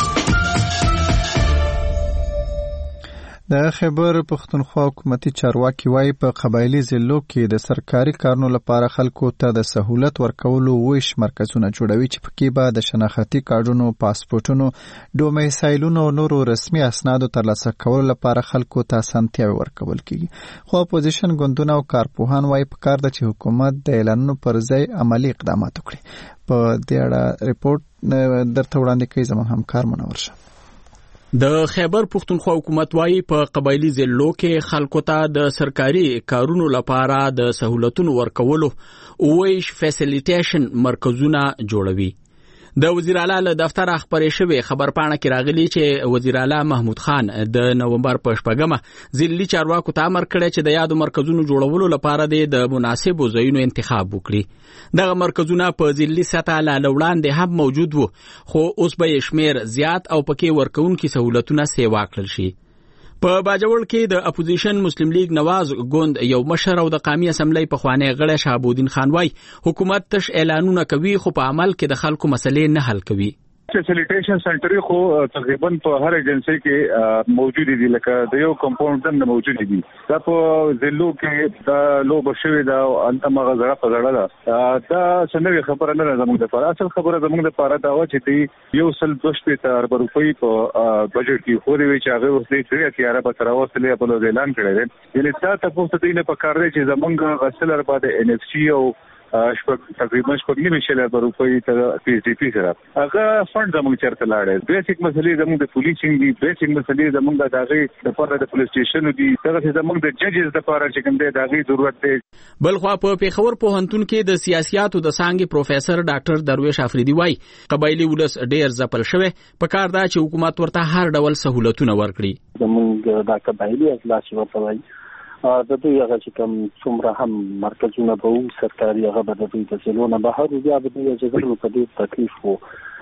د خیبر پښتونخوا حکومتي چارواکي وايي په قبایلی ضلعو کې د سرکاري کارونو لپاره خلکو ته د سہولت ورکولو ویش مرکزونه جوړوي چې پکې به د شناختی کارډونو، پاسپورتونو، ډومیسایلونو او نورو رسمي اسنادو ترلاسه کولو لپاره خلکو ته اسانتیاوې ورکول کیږي. خو اپوزیشن ګوندونه او کارپوهان وايي پکار ده چې حکومت د اعلانونو پر ځای عملی اقدامات وکړي. په دې اړه ریپورت درته وړاندې کوي زموږ همکار منور شه. د خیبر پښتونخوا حکومت وايي په قبایلی ضلعو کې خلکو ته د سرکاري کارونو لپاره د سہولتونو ورکولو ویش فیسیلیټیشن مرکزونه جوړوي. د وزیر اعلی له دفتر خبرې شوې خبرپاڼه کې راغلي چې وزیر اعلی محمود خان د نومبر په 8مه ضلعي چارواکو ته امر کړی چې د یادو مرکزونو جوړولو لپاره د مناسبو ځایونو انتخاب وکړي. دغه مرکزونه په ضلعي سطح له وړاندې هم موجود وو خو اوس به شمیر زیات او پکې ورکوونکي سہولتونه سیوا کړل شي. په باجوړ کې د اپوزیشن مسلم لیگ نواز ګوند یو مشر او د قومي اسمبلی په خوانی غړی شهابالدین خان وايي حکومت تش اعلانونه کوي خو په عمل کې د خلکو مسلې نه حل کوي. فیسیلیټیشن سنټر خو تقریبا په هر ایجنسی کې موجود دي لکه د یو کمپاوند نه موجود دي. دا په ضلعو کې دا لو بشوي دا انت مغزره په زړه دا څنګه خبره نه زموږ د لپاره اصل خبره زموږ د لپاره دا و چې یو سل 200 روپۍ په بجټ کې خو دی چې هغه اوس دې چې یاره په تر اوسه په اعلان کړی دی. یعنی تاسو په دې نه پکار دی چې زموږ غسلر باندې ان اف سی او تقریبا 9 روپۍ ته پی سی پی سره هغه فند زموږ چرته لاړې. بیسیک مسلې زموږ د پولیسینګ دي، بیسیک مسلې زموږ د داغي د پاره د پولیس سټیشن دي، هغه زموږ د ججز د پاره چې کوم دی داغي ضرورت دی. بلخوا په پیښور پوهنتون کې د سیاسياتو د څانګې پروفیسور ډاکټر درویش افریدي وايي قبایلی ولس ډیر ځپل شوی په کار دا چې حکومت ورته هر ډول سہولتونه ورکړي. زموږ د قبایلی اجلاس ورته د دوی هغه چې کوم څومره هم مرکزونه به سرکاري هغه به د دوی د ضلعونو بهر بیا به دوی اجازه په دې تکلیف وو.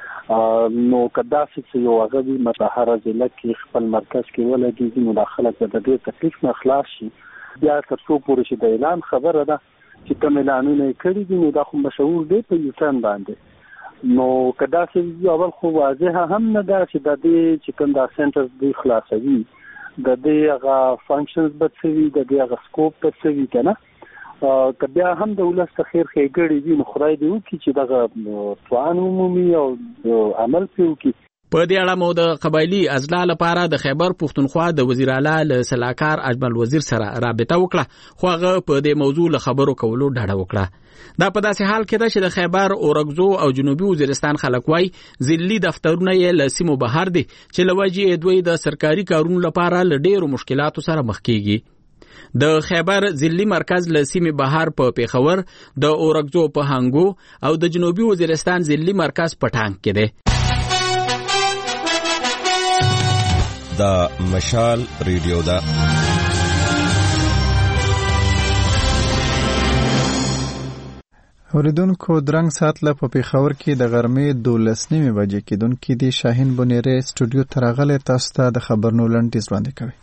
نو کدا چې یو هغه وي متحره ضلع کې خپل مرکز کې ولګي مداخله د دې تکلیف نه خلاص شي. بیا تر څو پورې چې د اعلان خبره ده چې کوم اعلانونه کړي دي نو دا خو مشهور دی په یوټن باندې. نو کدا چې اول خو واضح هم نه دا چې د دې چې کوم دا سنټر دی خلاصوي د دې هغه فنکشنز بچوي د دې هغه سکوپ بچوي کنه کبیا هم د ولس خیر خېګړي دي نو خدای دې وکړي چې دغه توان عمومي او عمل پیو کې. په دې اړه مو د قبایلی اضلاع لپاره د خیبر پښتونخوا د وزیر اعلی له سلاکار اجمل وزیر سره رابطه وکړه خو هغه په دې موضوع له خبرو کولو ډډه وکړه دا په داسې حال کې ده چې د خیبر اورګزو او جنوبي وزیرستان خلک وای ځلي دفترونه یې له سیمو بهر دي چې لوجې دوی د سرکاري کارونو لپاره له ډېرو مشکلاتو سره مخ کیږي د خیبر ځلي مرکز له سیمې بهر په پیښور د اورګزو په هنګو او د جنوبي وزیرستان ځلي مرکز په ټانک کې دی دا مشال ریډیو دا اوریدونکو درنګ سات له په پیښور کې د غرمې 12:30 بجې کېدونکې دی شاهین بونیری سټوډیو ترغله تاسو ته د خبرونو لنډیز وړاندې کوي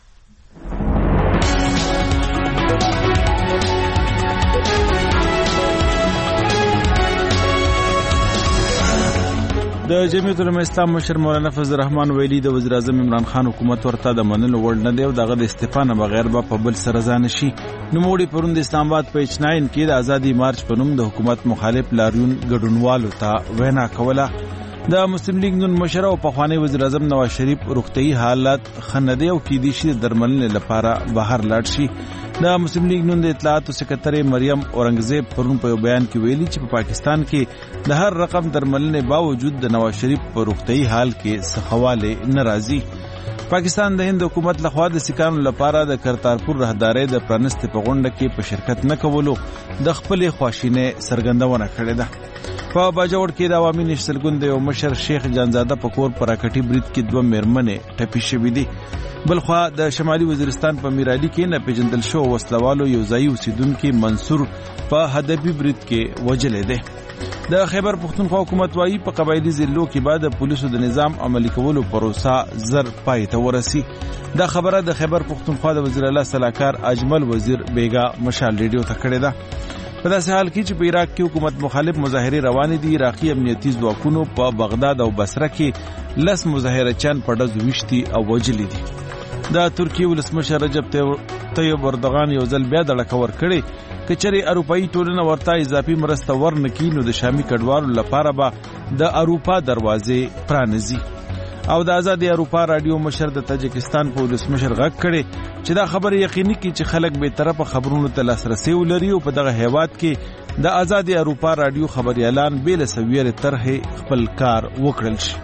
د جمعیت العلماء اسلام مشر مولانا فضل الرحمن ویلي د وزیر اعظم عمران خان حکومت ورته د منلو وړ نه دی او دغه د استعفا نه بغیر به په بل سره ځان شي نوموړي پرون د اسلام آباد په اچناین کې د ازادي مارچ په نوم د حکومت مخالف لاریون ګډونوالو ته وینا کوله د مسلم لیگ نون مشر او پخوانی وزیر اعظم نواز شریف روغتي حالت خندي او کې دي شي درملنې لپاره بهر لاړ شي د مسلم لیگ نون د اطلاعاتو سکرټری مریم اورنګزیب پرون په بیان کې ویلي چې په پاکستان کې د هر رقم درملنې باوجود د نواز شریف په روغتي حال کې سخواله ناراضي پاکستان د هند حکومت لخوا د سکانو لپاره د کرتارپور راهداري د پرانست په غونډه کې په شرکت نه کولو د خپل خواشینه سرګندونه کړې ده په باجوړ کې د عوامي نشل ګوند یو مشر شیخ جانزاده پکور پراکټي برید کې 2 میرمنې ټپي شوې دي بلخوا د شمالي وزیرستان په میرالي کې نه پیژندل شو وسلوالو یو ځای اوسیدونکو منصور په هدفي برید کې وجلې ده د خیبر پښتونخوا حکومت وايي په قبایلی ضلعو کې بعد پولیسو د نظام عملي کولو پروسه زر پای ته ورسي دا خبره د خیبر پښتونخوا د وزیر اعلی سلاکار اجمل وزیر بیګا مشال ریډیو ته کړې ده په داسې حال کې چې په عراق کې حکومت مخالف مظاهره روانې دي عراقي امنیتي ځواکونو په بغداد او بصره کې 10 مظاهرچیان په ډزو وشتي او وجلې دي د ترکیه ولسمشر رجب طیب اردوغان یو ځل بیا د لکور کړي کچري اروپאי ټولنه ورته اضافي مرسته ورنکې نو د شامي کډوالو لپاره به د اروپا دروازې پرانځي او د آزادي اروپا رادیو مشر د تاجکستان په ولسمشر غږ کړي چې دا خبره یقیني کړي چې خلک به طرفه خبرونو ته لاسرسي ولري او په دغه هیواد کې د آزادي اروپا رادیو خبري اعلان بیل سویر طرح خپل کار وکړل شي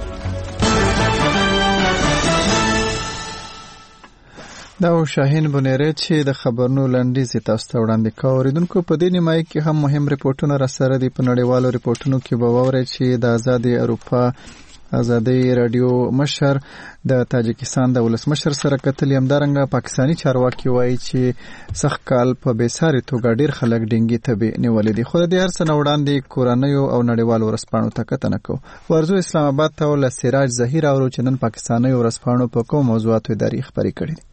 دا شاهین بونیری چې د خبرونو لنډیز تاسو ته وړاندې کوي اوریدونکو په دې نیمای کې هم مهم ریپورتونه را سره دي په نړیوالو ریپورتونو کې به ووري چې د آزادي اروپا آزادي رادیو مشر د تاجکستان د ولسمشر سره کتل همدارنګه پاکستانی چارواکي وایي چې سخت کال په بیساري توګه ډیر خلک ډینګي ته نیولې دي خو د هر څه وړاندې کورنیو او نړیوالو ورسپانو ته کتنه کو ورزو اسلام آباد ته ول سراج ظهیر او چنن پاکستاني ورسپانو په کوم موضوعاتو اداري خبري کړي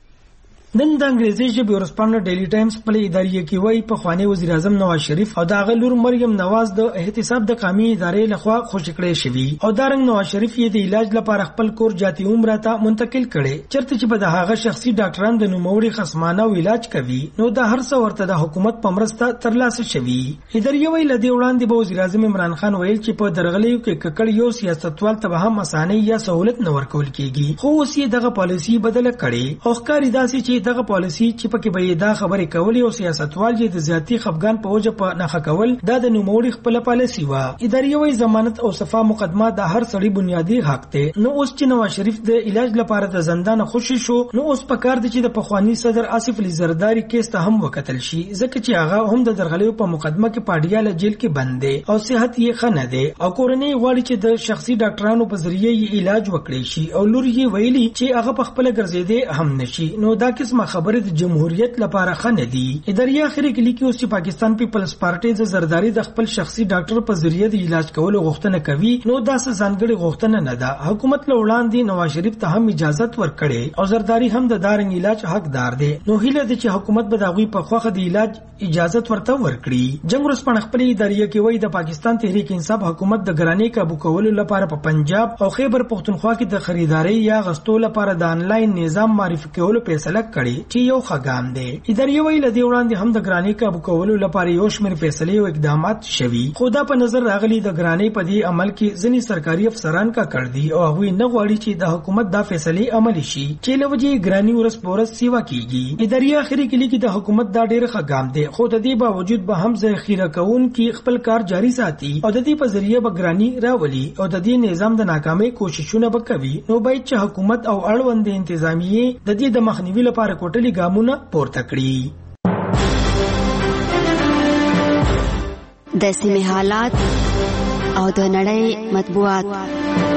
نن د انګریزي ژبې ورسپانه ډیلی ټایمز په ادارې کې وایي په خوانی وزیر اعظم نواز شریف او د غلور مریم نواز د احتساب د قومي ادارې لخوا خوشی کړی شوی او دارنګ نواز شریف یې د علاج لپاره خپل کور جاتی عمره ته منتقل کړي چرته چې په دغه شخصي ډاکټران د نوموړي خصمانه او علاج کوي نو د هر څو ورته د حکومت په مرسته ترلاسه شوی ادارې ویل د وړاندې به وزیر اعظم عمران خان ویل چې په درغلیو کې ککړ یو سیاستوال ته هم اسانه یا سہولت نه ورکول کیږي خو اوس یې دغه پالیسی بدله کړي او ښکاری داسي چې دغه پالیسی چې پکې به دا خبرې کولې او سیاستوال چې د ذاتی خفګان په وجه په نخښه کول دا د نوموړي خپل پالیسی و ادارې وایي ضمانت او صفه مقدمه د هر سړي بنیادی حق دی نو اوس چې نواز شریف د علاج لپاره د زندان خوشی شو نو اوس په کار دي چې د پخوانی صدر آصف علي زرداری کیس ته هم وکتل شي ځکه چې هغه هم د درغلیو په مقدمه کې پاډیاله جیل کې بند دی او صحت یې خنه دی او کورنۍ غواړي چې د شخصي ډاکټرانو په ذریعه یې علاج وکړي شي او لور یې ویلي چې هغه په خپل ګرځېده هم نشي نو دا قسمه خبره د جمهوریت لپاره خنه دي ادارې اخر کې لیکي اوس چې پاکستان پیپلز پارټي د زرداری د خپل شخصي ډاکټر په ذریعه د علاج کولو غوښتنه کوي نو دا څه ځانګړي غوښتنه نه ده حکومت له وړاندې نواز شریف ته هم اجازه ورکړي او زرداری هم د دارنګ علاج حقدار دی نو هیله ده چې حکومت به دغوی په خوخه د علاج اجازه ورته ورکړي جنگ ورسپن خپل ادارې کې وایي د پاکستان تحریک انصاف حکومت د ګرانۍ قابو کولو لپاره په پنجاب او خیبر پښتونخوا کې د خریداري یا غستو لپاره د انلاین نظام معرفي کولو فیصله کړې کړي چې یو خګام دی. ادارې ویل د وړاندې هم د ګرانی کابو کولو لپاره یو شمېر فیصلې او اقدامات شوي، خو دا په نظر راغلي د ګرانی په دې عمل کې ځینې سرکاري افسران کا کړ دي او هغوی نه غواړي چې د حکومت دا فیصلې عملي شي چې له وجې ګرانی ورځ په ورځ سیوا کیږي. ادارې اخري کې لیکي د حکومت دا ډېر خګام دی، خو د دې باوجود به هم ذخیره کوونکي خپل کار جاري ساتي او د دې په ذریعہ به ګرانی راولي او د دې نظام د ناکامۍ کوششونه به کوي. نو باید چې حکومت او اړوند انتظامیه د دې د مخنیوي لپاره کوټلي ګامونه پورته کړي. د سیمې حالات او د نړۍ مطبوعات.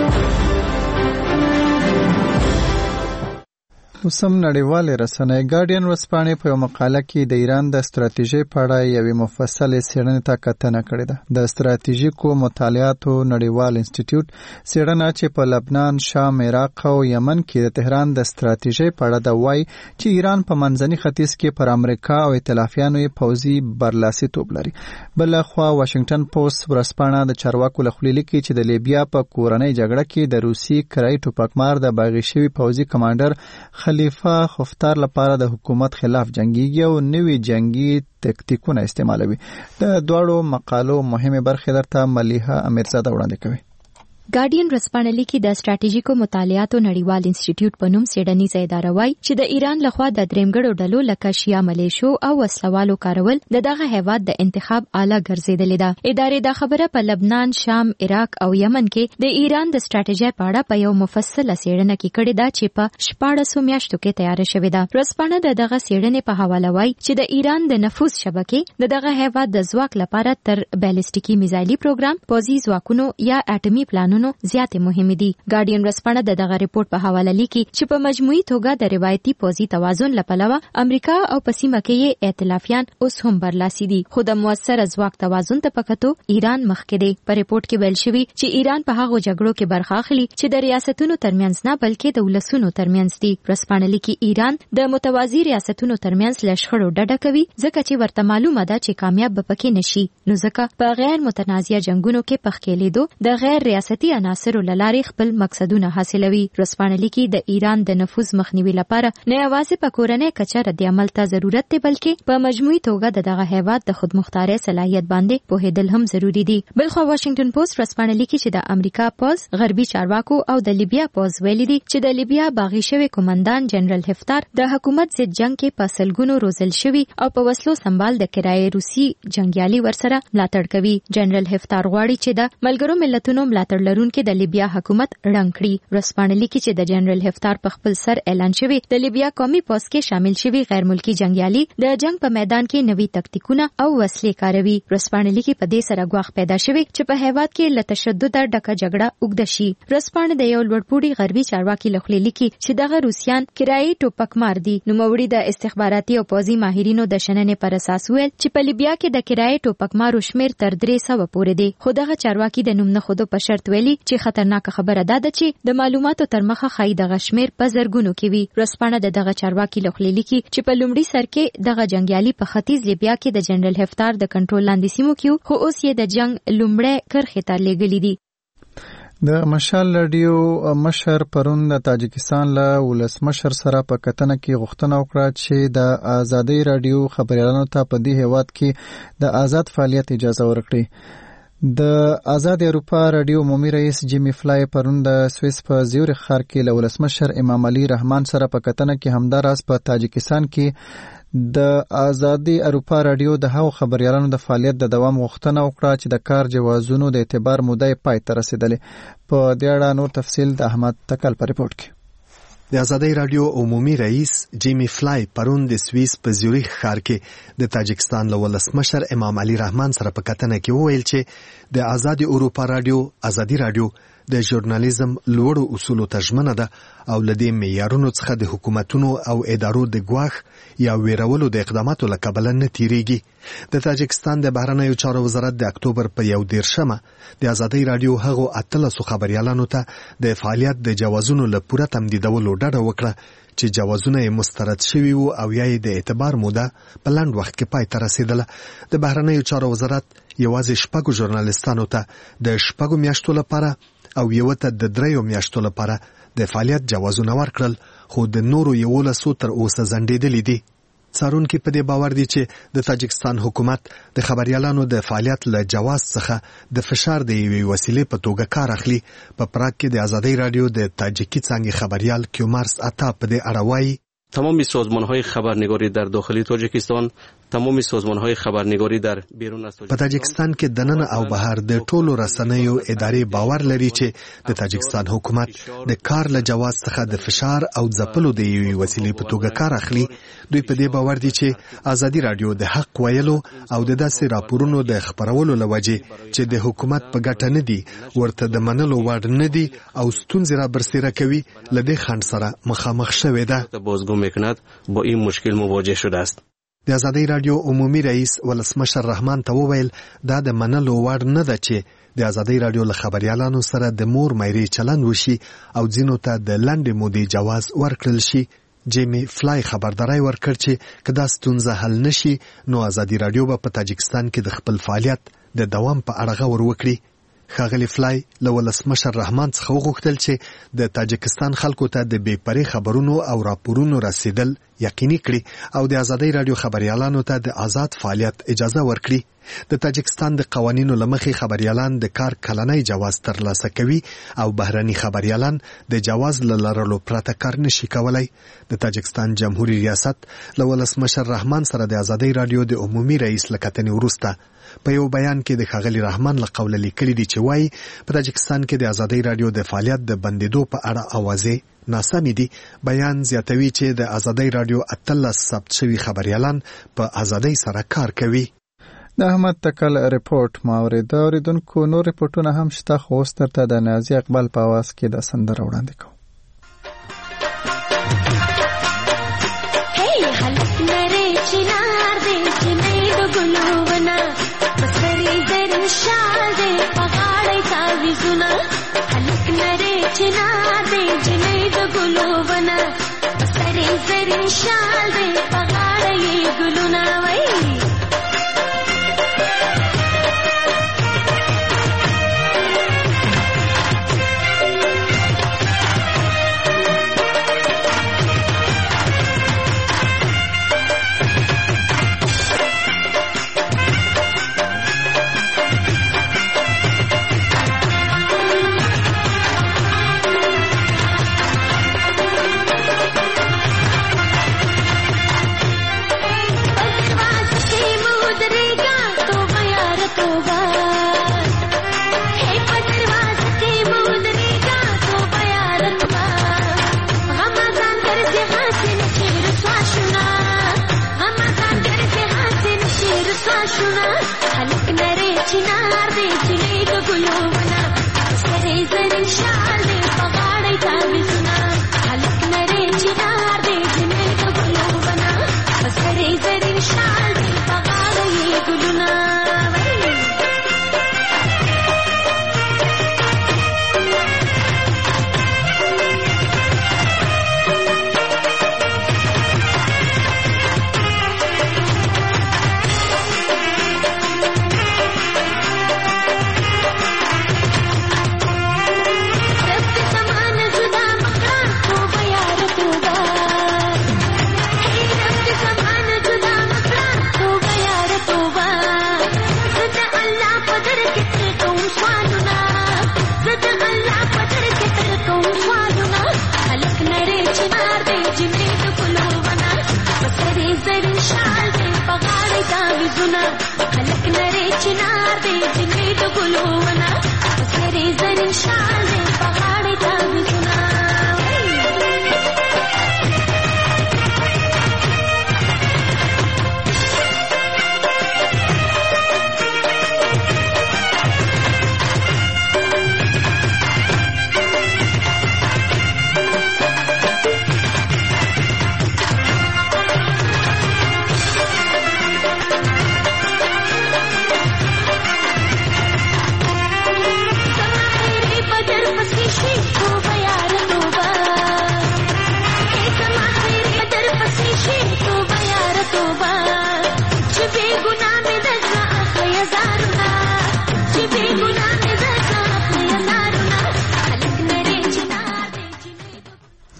اوسم نړیوالې رسنۍ ګارډین ورځپاڼې په یو مقاله کې د ایران د ستراتیژۍ په اړه یوې مفصلې څېړنې ته کتنه کړې ده. د ستراتیژیکو مطالعاتو نړیوال انسټیټیوټ څېړنه چې په لبنان، شام، عراق او یمن کې د تهران د ستراتیژۍ په اړه ده وایي چې ایران په منځني ختیځ کې پر امریکا او ائتلافیانو یې پوځي برلاسیتوب لري. بلخوا واشنگټن پوسټ ورځپاڼه د چارواکو له خولې لیکي چې د لیبیا په کورنۍ جګړه کې د روسي کرایي ټوپکمار د باغی شوي پوځي کمانډر خلیفه خفتار لپاره د حکومت خلاف جنگيږي او نوي جنگي تکتیکونه استعمالوي. د دوړو مقالو مهمه برخه درته ملیحه امیرزاده وړاندې کوي. ګارډین ورځپاڼه لیکي د ستراتیژیکو مطالعاتو نړیوال انسټیټیوټ په نوم څېړنیزه اداره وایي چې د ایران لخوا د درېمګړو ډلو لکه شیا ملیشو او وسلوالو کارول دغه هیواد د انتخاب آله ګرځېدلې ده. ادارې دا خبره په لبنان، شام، عراق او یمن کې د ایران د ستراتیژۍ په اړه په یو مفصله څېړنه کې کړې ده چې په 14 میاشتو کې تیار شوې ده. ورځپاڼه دغه څېړنې په حواله وایي چې د ایران د نفوذ شبکې دغه هیواد د ځواک لپاره تر بیلستیکي میزایلي پروګرام، پوځي ځواکونو یا اټومي پلانونو زیاتې مهمې دي. ګارډین ورځپاڼه دغه ریپورت په حواله لیکي چې په مجموعي توګه د روایتي پوځي توازن لپاره امریکا او په سیمه کې ائتلافیان اوس هم برلاسي دي، خو د موثر ځواک توازن ته پکتو ایران مخکې دی. په ریپورت کې ویل شوی چې ایران په هغو جګړو کې برخه اخلي چې د ریاستونو ترمنځ نه بلکې د ولسونو ترمنځ دي. ورځپاڼه لیکي ایران د متوازی ریاستونو ترمنځ له شخړو ډډه کوي ځکه چې ورته معلومه ده چې کامیاب به پکې نشي، نو ځکه په غیر متنازعه جنگونو کې پخکېلیدو د غیر ریاستي عناصرو لارې خپل مقصدونه حاصلوي. ورځپاڼه لیکي د ایران د نفوذ مخنیوي لپاره نه یوازې په کورنۍ کچه ردعمل ته ضرورت دی بلکې په مجموعي توګه دغه هیواد د خودمختارۍ صلاحیت باندې پوهېدل هم ضروری دي. بلخو واشنگټن پوسټ ورځپاڼه لیکي چې د امریکا پوځ، غربي چارواکو او د لیبیا پوځ ویلي دي چې د لیبیا باغی شوی کمانډان جنرال حفتار د حکومت ضد جنگ کې په سلګونو روزل شوی او په وسلو سمبال د کرایي روسي جنگیالي ورسره ملاتړ کوي. جنرال حفتار غواړي چې د ملګرو ملتونو ملاتړ لرونکي د لیبیا حکومت رنګ کړي. ورځپاڼه لیکي چې د جنرال حفتار په خپل سر اعلان شوی د لیبیا قومي پوځ کې شامل شوی غیر ملکی جنگیالي د جنگ په میدان کې نوي تکتیکونه او وسلې کاروي. ورځپاڼه لیکي په دې سره ګواښ پیدا شوی چې په هیواد کې له تشدد ډکه جګړه اوږده شي. ورځپاڼه د یو لوړپوړي غربي چارواکي له خولې لیکي چې دغه روسیان کرایي ټوپکمار دي. نوموړي د استخباراتي او پوځي ماهرینو د شننې پر اساس ویل چې په لیبیا کې د کرایي ټوپکمارو شمیر تر 300 پورې دی، خو دغه چارواکي د نوم نه خودو په شرط ویلي چې خطرناک خبره ده چې د معلوماتو تر مخه خای د غشمیر په زرګونو کې وي. ورځپاڼه دغه چارواکي له خولې لیکي چې په لومړي سر کې دغه جنگیالي په ختیځ لیبیا کې د جنرال حفتار د کنټرول لاندې سیمو کې خو اوس یې د جنگ لومړی کرښې ته لیږلي دي. د مشال رادیو مشر پرون د تاجکستان له ولسمشر سره په کتنه کې غوښتنه وکړه چې د آزادۍ رادیو خبريالانو ته په دې هیواد کې د آزاد فعالیت اجازه ورکړي. د آزاد اروپا رادیو عمومي رئیس جیمی فلای پرون د سویس په زیورخ ښار کې له ولسمشر امام علي رحمان سره په کتنه کې همداراز په تاجکستان کې د آزادي اروپا رادیو د هغو خبريالانو د فعالیت د دوام غوښتنه وکړه چې د کار جوازونو د اعتبار موده پای ته رسیدلې. په دې اړه نور تفصیل د احمد تکل په ریپورت کې. د آزادۍ رادیو عمومي رئیس جیمی فلای پرون د سویس په زیورخ ښار کې د تاجکستان له ولسمشر امام علي رحمان سره په کتنه کې وویل چې د آزادي اروپا رادیو آزادي رادیو د ژورنالیزم لوړو اصولو ته ژمنه ده او له دې معیارونو څخه د حکومتونو او ادارو د ګواښ یا ویرولو د اقداماتو له کبله نه تیریږي. د تاجکستان د بهرنیو چارو وزارت د اکتوبر په 11 د آزادۍ رادیو هغو 13 خبريالانو ته د فعالیت د جوازونو له پوره تمدیدولو ډډه وکړه چې جوازونه یې مسترد شوي وو او یا یې د اعتبار موده په لنډ وخت کې پای ته رسیدله. د بهرنیو چارو وزارت یوازې 6 ژورنالیستانو ته د 6 میاشتو لپاره او یو ته د 3 میاشتو لپاره د فعالیت جوازونه ورکړل، خو د نورو 11 تر اوسه ځنډېدلې دي. څارونکي په دې باور دي چې د تاجکستان حکومت د خبريالانو د فعالیت له جواز څخه د فشار د یوې وسیلې په توګه کار اخلي. په پراګ کې د آزادۍ رادیو د تاجیکی څانګې خبريال کیومارس عطا په دې اړه وایي تمامی سازمان‌های خبرنگاری در داخل تاجیکستان، تمامی سازمان‌های خبرنگاری در بیرون از په تاجکستان کې د نن او بهر د ټولو رسنیو ادارې باور لري چې د تاجکستان حکومت د کار له جواز څخه د فشار او ځپلو د یوې وسیلې په توګه کار اخلي. دوی په دې باور دي چې آزادي رادیو د حق ویلو او د داسې راپورونو د خبرولو لوجه چې د حکومت په ګټه نه دي، ورته د منلو وړ نه دي او ستونزې را برسېره کوي، لدې خنډ سره مخامخ شوې ده. میکند با این مشکل مواجه شده است. د آزادۍ رادیو عمومي رئیس ولسمشر رحمان ته وویل دا د منلو وړ نه ده چې د آزادۍ رادیو له خبريالانو سره د مور مېرې چلند وشي او ځینو ته د لنډې مودې جواز ورکړل شي. جیمی فلای خبرداري ورکړ چې کدا ستونزه حل نشي نو آزادۍ رادیو به په تاجکستان کې د خپل فعالیت د دوام په اړه غور وکړي. ښاغلی فلای له ولسمشر رحمان څخه وغوښتل چې د تاجکستان خلکو ته د بې پرې خبرونو او راپورونو رسیدل یقیني کړي او د آزادۍ رادیو خبريالانو ته د آزاد فعالیت اجازه ورکړي. د تاجکستان د قوانینو لمخې خبريالان د کار کلنۍ جواز ترلاسه کوي او بهرني خبريالان د جواز لرلو پرته کار نشي کولای. د تاجکستان جمهوریت ریاست له ولسمشر رحمان سره د آزادۍ رادیو د عمومي رئیس لکتنې وروسته په یو بیان کې د ښاغلي رحمان له قوله لیکلي دي چې وایي په تاجکستان کې د آزادۍ رادیو د فعالیت د بندیدو په اړه اوازې ناسمې دي. بیان زیاتوي چې د آزادۍ رادیو 18 ثبت شوي خبريالان په آزادۍ سره کار کوي. د احمد تکل ریپورت ماورید اوریدونکو نور ریپورتونه هم شته، خو اوس ترته د نازي اقبال په आवाज کې د سندره وړاندې کوم. But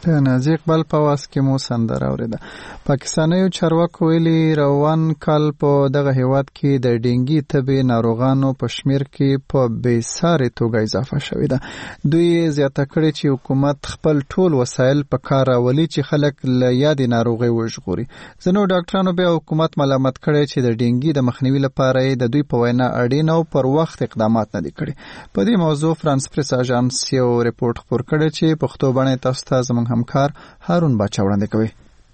د نازي اقبال په واس کې مو سندره اوریده. پاکستانیو چارواکو ویلي روان کال په دغه هیواد کې د ډینګي تبې ناروغانو په شمیر کې په بېسارې توګه اضافه شوې ده. دوی زیاته کړې چې حکومت خپل ټول وسایل په کار راولي چې خلک له یادې ناروغۍ وژغوري. ځینو ډاکټرانو بیا حکومت ملامت کړی چې د ډینګي د مخنیوي لپاره د دوی په وینا اړین او پر وخت اقدامات نه دي کړي. په دې موضوع فرانس پریس اژانس یو ریپورت خپور کړی چې پښتو باندې تاسو ته زموږ همکار هارون باچا وړاندې کوي.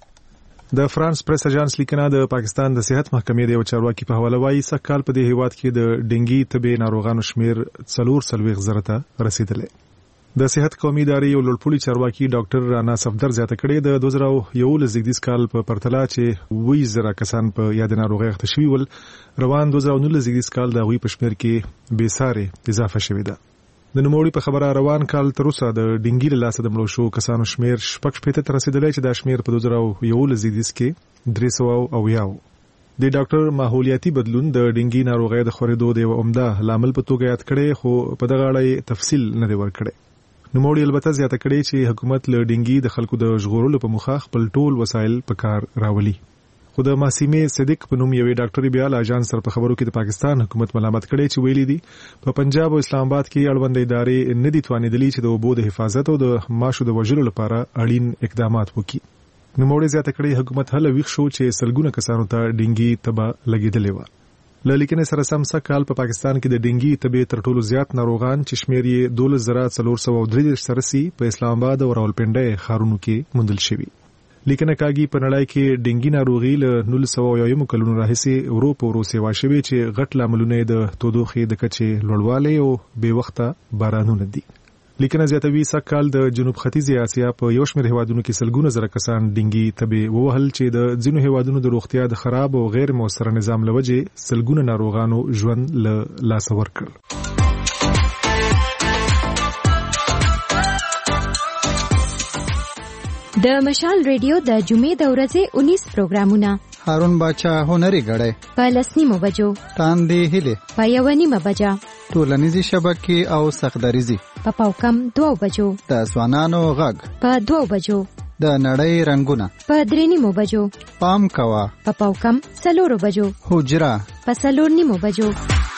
د فرانس پریس اژانس لیکنه د پاکستان د صحت محکمې د یو چارواکي په حواله وایي سکهال په دې هیواد کې د ډینګي تبې ناروغانو شمیر 440,000 ته رسیدلی. د صحت قومي ادارې یو لوړپوړي چارواکي ډاکټر رانا صفدر زیاته کړې د 2011 زیږدیز کال په پرتله چې 20,000 کسان په یاد ناروغۍ اخته شوي ول، روان 2019 زیږدیز کال د هغوی په شمیر کې بېسارې اضافه شوې ده. د نوموړي په خبره روان کال تر اوسه د ډینګي له لاسه د مړو شوو کسانو شمیر 60 ته رسیدلی چې دا شمیر په 2011 زیږدیز کې 390 و. د ډاکټر ماحولیاتي بدلون د ډینګي ناروغۍ د خورېدو د یو عمده لامل په توګه یاد کړي، خو په دغه اړه تفصیل نه دی ورکړی. نوموړي البته زیاته کړي چې حکومت له ډینګي د خلکو د ژغورلو په موخه خپل ټول وسایل په کار راولي. خو د معصومه صدیق په نوم یوې ډاکټري بیا له اژانس سره په خبرو کې د پاکستان حکومت ملامت کړي چې ویلي دي په پنجاب او اسلام آباد کې اړوند ادارې نه دي توانېدلي چې د اوبو د حفاظت او د ماشو د وژلو لپاره اړین اقدامات وکړي. نوموړي زیاته کړي حکومت هله ویښ شو چې سلګونه کسانو ته ډینګي تبه لګېدلې وه. له لیکنې سره سم سکهال په پاکستان کې د ډینګي تبې تر ټولو زیات ناروغان چې شمیر یې 12,433 سره سي په اسلام آباد او راولپنډۍ ښارونو کې موندل شوي. لیکنه کاږي په نړۍ کې ډینګي ناروغي له 1990 کلونو راهیسې ورو په ورو سیوا شوې چې غټ لاملونه د تودوخې د کچې لوړوالی او بې وخته بارانونه دي. لیکنه زیاتوي سکهال د جنوب ختیځې اسیا په یو شمېر هیوادونو کې سلګونه زره کسان ډینګي تبې ووهل چې د ځینو هیوادونو د روغتیا د خراب او غیر موثر نظام له وجې سلګونه ناروغانو ژوند له لاسه ورکړ. د مشال ریډیو د جمعې د ورځې 19 پروګرامونه هارون باچا هنري غړې په 10 بجو تاندې هله په 1 بجا ټولنیزي شبکې او سخدریزي په پاوکم 2 بجو د ځوانانو غږ په 2 بجو د نړۍ رنگونه په 3 بجو پام کوا په پاوکم 4 بجو حجرا په 4 بجو.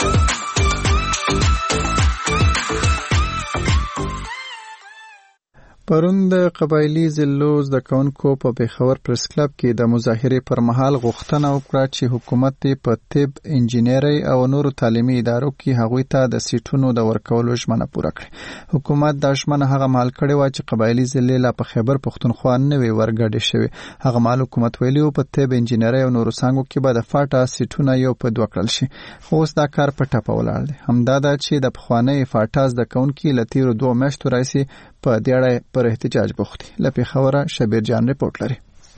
پرون د قبایلی ضلعو زده کوونکو په پیښور پریس کلب کې د مظاهرې پر مهال غوښتنه وکړه چې حکومت په طب، انجینرۍ او نورو تعلیمي ادارو کې هغوی ته د سیټونو د ورکولو ژمنه پوره کړي. حکومت دا ژمنه هغه مهال کړې وه چې قبایلی ضلع لا په خیبر پښتونخوا نه وي ورګډې شوې. هغه مهال حکومت ویلي و په طب، انجینرۍ او نورو څانګو کې به د فاټا سیټونه یو په دوه کړل شي، خو اوس دا کار په ټپه ولاړ دی. همدا ده چې د پخوانۍ فاټا زده کوونکي له تېرو 2 میاشتو راهیسې په دې اړه پر احتجاج بوختي. له پیښوره شبیر جان ریپورت لري.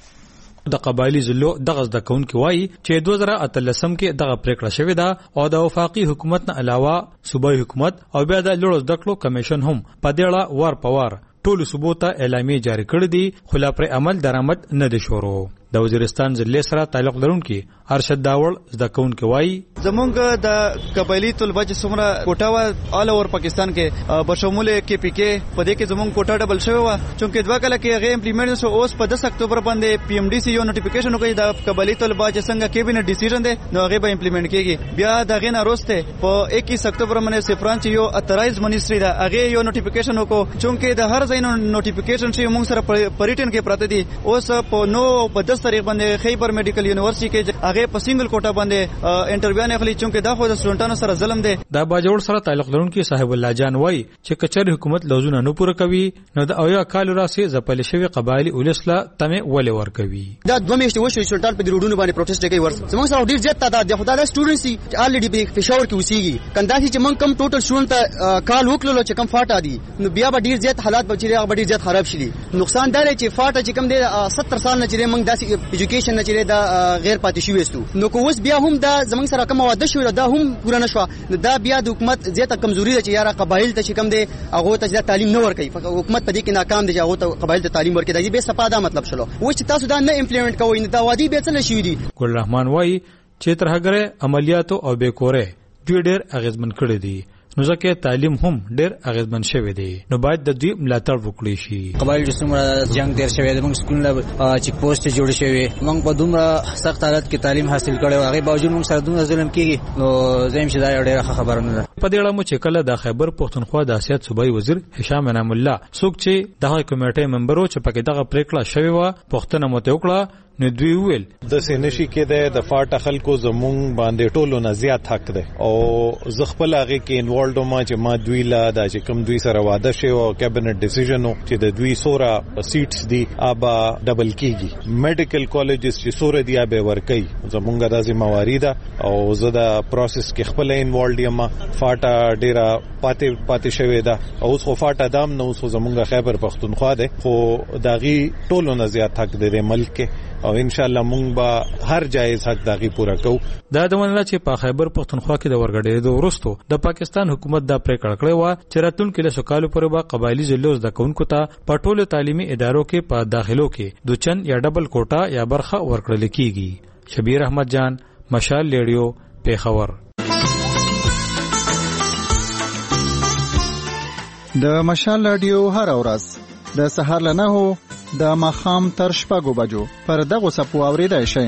د قبایلی ضلعو دغه زده کوونکي وایي چې 2013 کې دغه پریکړه شوې ده او د وفاقي حکومت نه علاوه صوبایي حکومت او بیا د لوړو زده کړو کمیشن هم په دې اړه وار په وار ټولو صوبو ته اعلامیه جاری کړې دي، خو لا پر عمل درآمد نه دي شروع. د وزیرستان ضلع سره تعلق لرونکي ارشد داوړ زده کوونکي وایي زمونږ د قبایلی طلبه چې څومره کوټه وه آل اوور پاکستان کې بشمول کې پی کې په دې کې زمونږ کوټه ډبل شوې وه، چونکې 2 کاله کې هغه امپلیمنټ شو. اوس په 10 اکتوبر باندې پی ایم ډي سی یو نوټیفیکیشن وکړي د قبایلی طلبه چې څنګه کیبینټ ډیسیژن دی نو هغه به امپلیمنټ کیږي. بیا دغه نه وروسته په 21 اکتوبر باندې سفران چې یو اترایز منیسټری دا هغه یو نوټیفیکیشن وکړو، چونکې د هر ځای نوټیفیکیشن چې موږ سره پریټن کې پراته دي. اوس په 9 په 10 تاریخ باندې خیبر میډیکل یونیورسيټي کې هغه په سنگل کوټه باندې انټرویو نه اخلي، چونکې دا خو د سټوډنټانو سره ظلم دی. دا باجوړ سره تعلق لرونکي صاحب الله جان وایي چې کچر حکومت لوزونه نه پوره کوي نو د اویا کال راسي زپل شوی قبایلی ولسله تمه ولې ور کوي. دا 2 میاشتې وشو سټوډنټ په روډونو باندې پروټیسټ کوي. ورس زموږ سره ډیر زیات تعداد د خدای سټوډنټس چې الریډي په پېښور کې اوسېږي، کنداسي چې موږ کم ټوټل سټوډنټ کال وکړو چې کم فاټا دي نو بیا به ډیر زیات حالات بچي هغه ډیر زیات خراب شي. نقصان دا دی چې فاټا چې کم دی 70 سال نه چې موږ داسې ایجوکیشن نه چې دا غیر پاتې شوی وستو نو کو اوس بیا هم دا زمنګ سره کوم واده شو دا هم پوره نشو. دا بیا د حکومت زیاته کمزوري ده چې یاره قبایل ته چې کم دی هغه ته تعلیم نه ورکوي. حکومت په دې کې ناکام دي چې هغه ته قبایل ته تعلیم ورکړي. دا به سپاده مطلب شلو و چې تاسو دا نه امپلیمنٹ کوئ نو دا وادي به څه شي دي. ګل رحمان وایي چې تر هغه عملیاتو او بیکوره ډېر اغیزمن کړی دي. نو ځکه تعلیم هم ډیر اغیزمن شوی دی نو باید د دوی ملاتړ وکړي شي. قبایل چې څومره جنگ تیر شوی دی موږ سکولونه چیک پوسټ جوړ شوی موږ په دومره سخت حالت کې تعلیم حاصل کړو هغه باوجود موږ سره دومره ظلم کیږي نو زم چې دا ډیره خبره نه ده. په دې اړه مو چې کله د خیبر پښتونخوا د سیاست صوبایي وزیر هشام انعام الله څوک چې دغه کمیټې ممبر و چې پکې دغه پریکړه شوی و پښتنه مو ته وکړه نو دوی ویل د سینشي کې د فاټ خلکو زمونږ باندې ټولو نه زیات حق ده او زغپل هغه کې انوالډ ما چې ما دوی لا د چې کوم دوی سره واده شوی او کابینټ ډیسیژن چې د دوی سورا سیټس دي ابا ډبل کیږي میډیکل کالجز چې سورا دی ابه ورکي زمونږ د ذمہواری ده او زه د پروسس کې خپل انوالډ یم فاټا ډیره پاتې شوی ده او اوس خو فاټا دام نو اوس زمونږ خیبر پښتونخوا ده خو داغي ټولو نه زیات حق ده د ملک کې او ان شاء الله مونږ به هر جایز حق داغي پورا کوو. دا د ونله چې په خیبر پښتونخوا کې د ورګډېدو وروسته د پاکستان حکومت دا پریکړه کړې و چې راتلونکي له سکالو پورې به قبایلی ضلعو د کونکو ته په ټولو تعلیمي ادارو کې په داخلو کې دوچن یا ډبل کوټا یا برخه ورکړل کیږي. شبیر احمد جان مشال ریډیو پیښور. د مشال ریډیو هر ورځ د سهار له 9 د ماخام تر 6 بجو پر دغه سپو اوریدای شي.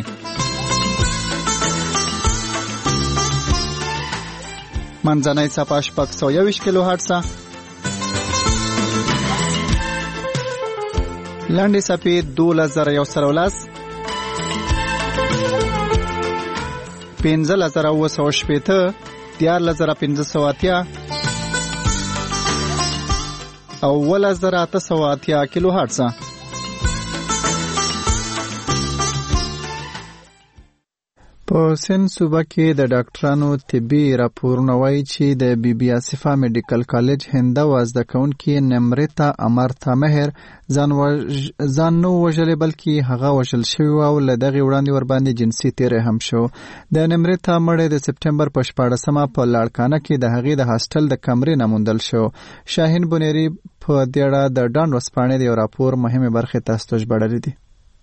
منځنۍ صفه 621 کیلو هرتز لاندې صفه 2113 15980 14580 او 1880 کیلو هرتز. په سند صوبه کې د ډاکټرانو طبي راپورونه وایي چې د بي بي آصفه میډیکل کالج هنده وازده کونکي نمرتا امرتا مهر ځان نو وژلې بلکې هغه وژل شوی او له دغه وړاندې ور باندې جنسي تیری هم شو. د نمرتا مړی د سپټمبر په 14مه په لاړکانه کې د هغې د هاستل د کمرې نموندل شو. شاهین بنيري په دې اړه د ډان وسپانې د راپور مهمه برخه تاسو ته ژباړلې دي.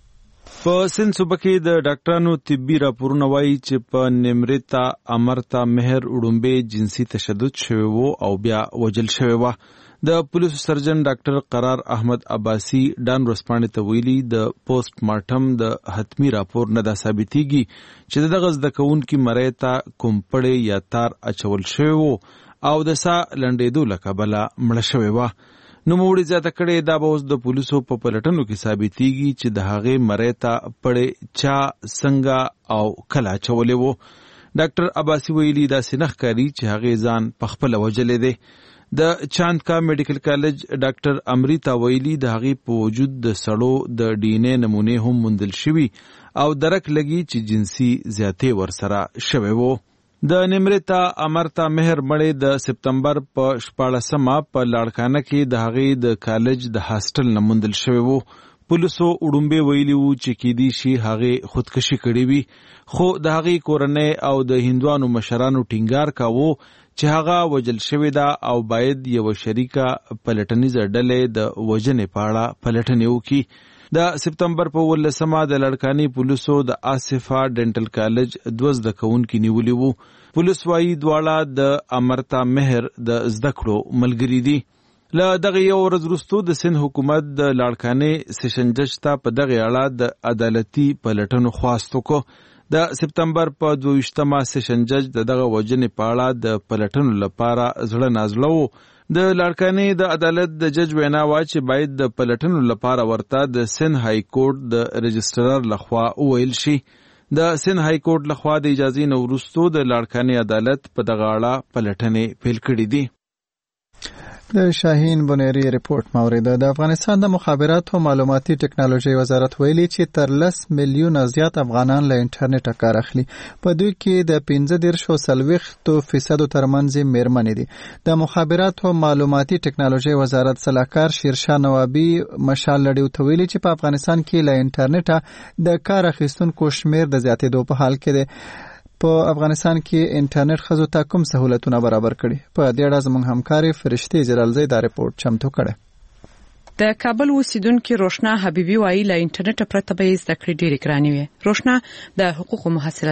په سند صوبه کې د ډاکټرانو طبي راپورونه وایي چې په نمرتا امرتا مهر وډمبه جنسي تشدد شوی وو او بیا وجل شوی و. د پولیسو سرجن ډاکټر قرار احمد عباسی ډان ورسپانې ته ویلي د پوسټ مارټم د حتمی راپور نه دا ثابتېږي چې دغه ځدکونکي مړی ته کوم پړی یا تار اچول شوی وو او د سا لنډېدو له کبله مړه شوی و. نو موړي زیاته کړي دا به اوس د پولیسو په پلټنو کې ثابتېږي چې د هغې مړی ته پړی چا څنګه او کله اچولی وو. ډاکټر عباسی ویلي داسې نه ښکاري چې هغې ځان پخپله وژلی دی. د چاندکا میډیکل کالج ډاکټر امریتا ویلي د هغې په وجود د سړو د ډي ان اے نمونې هم موندل شوي او درک لګي چې جنسي زیاتې ورسره شوی وو. د نمرتا امرتا مهر مړی د سپتمبر په 14مه په لاړکانه کې د هغې د کالج د هاستل نه موندل شوی وو. پولیسو وډمبه ویلي وو چې کېدی شي هغې خودکشي کړې وي خو د هغې کورنۍ او د هندوانو مشرانو ټینګار کاوه چې هغه وجل شوی ده او باید یو شریکه پلټنیزه ډلې د وژنې په اړه پلټنې وکړي. د سپتمبر په 18مه د لړکاني پولیسو د آصفه ډینټل کالج 2 زده کوونکي نیولي وو. پولیس وایي دواړه د امرتا مهر د زده کړو ملګري دي. له دغه یو ورځ وروسته د سند حکومت د لاړکانې سیشن جج ته په دغه اړه د عدالتي پلټنو خواست وکړ. د سپتمبر په 22مه سیشن جج دغه وژنې په اړه د پلټنو لپاره زړه نازله وو. د لاړکانې د عدالت د جج وینا وا چې باید د پلټنو لپاره ورته د سند های کورټ د رجسټرار لخوا وویل شي. د سند های کورټ لخوا د اجازې نه وروسته د لاړکانې عدالت په دغه اړه پلټنې پیل کړې دي. د شاهین بنيري ریپورت موریده. د افغانستان د مخابراتو معلوماتي ټکنالوژي وزارت ویلي چې تر 10 میلیونه زیات افغانان له انټرنیټ کار اخلي. په دوی کې د 15.3% ترمنځ میرمنې دي. د مخابراتو معلوماتي ټکنالوژي وزارت صلاحکار شیرشاه نوابي مشال لړیو ته ویلي چې په افغانستان کې له انټرنیټ د کار اخیستونکو شمیر د زیاتېدو په حال کې دی. په افغانستان کې انټرنیټ ښځو ته کوم سہولتونه برابر کړي؟ په دې اړه زموږ همکاري فرشتي جلالزی دا ریپورت چمتو کړی. د کابل اوسیدونکو روشنا حبیبي وایي له انټرنیټ پرته به زده کړې ډېرې ګرانې وي. روشنا د حقوقو محصله ده.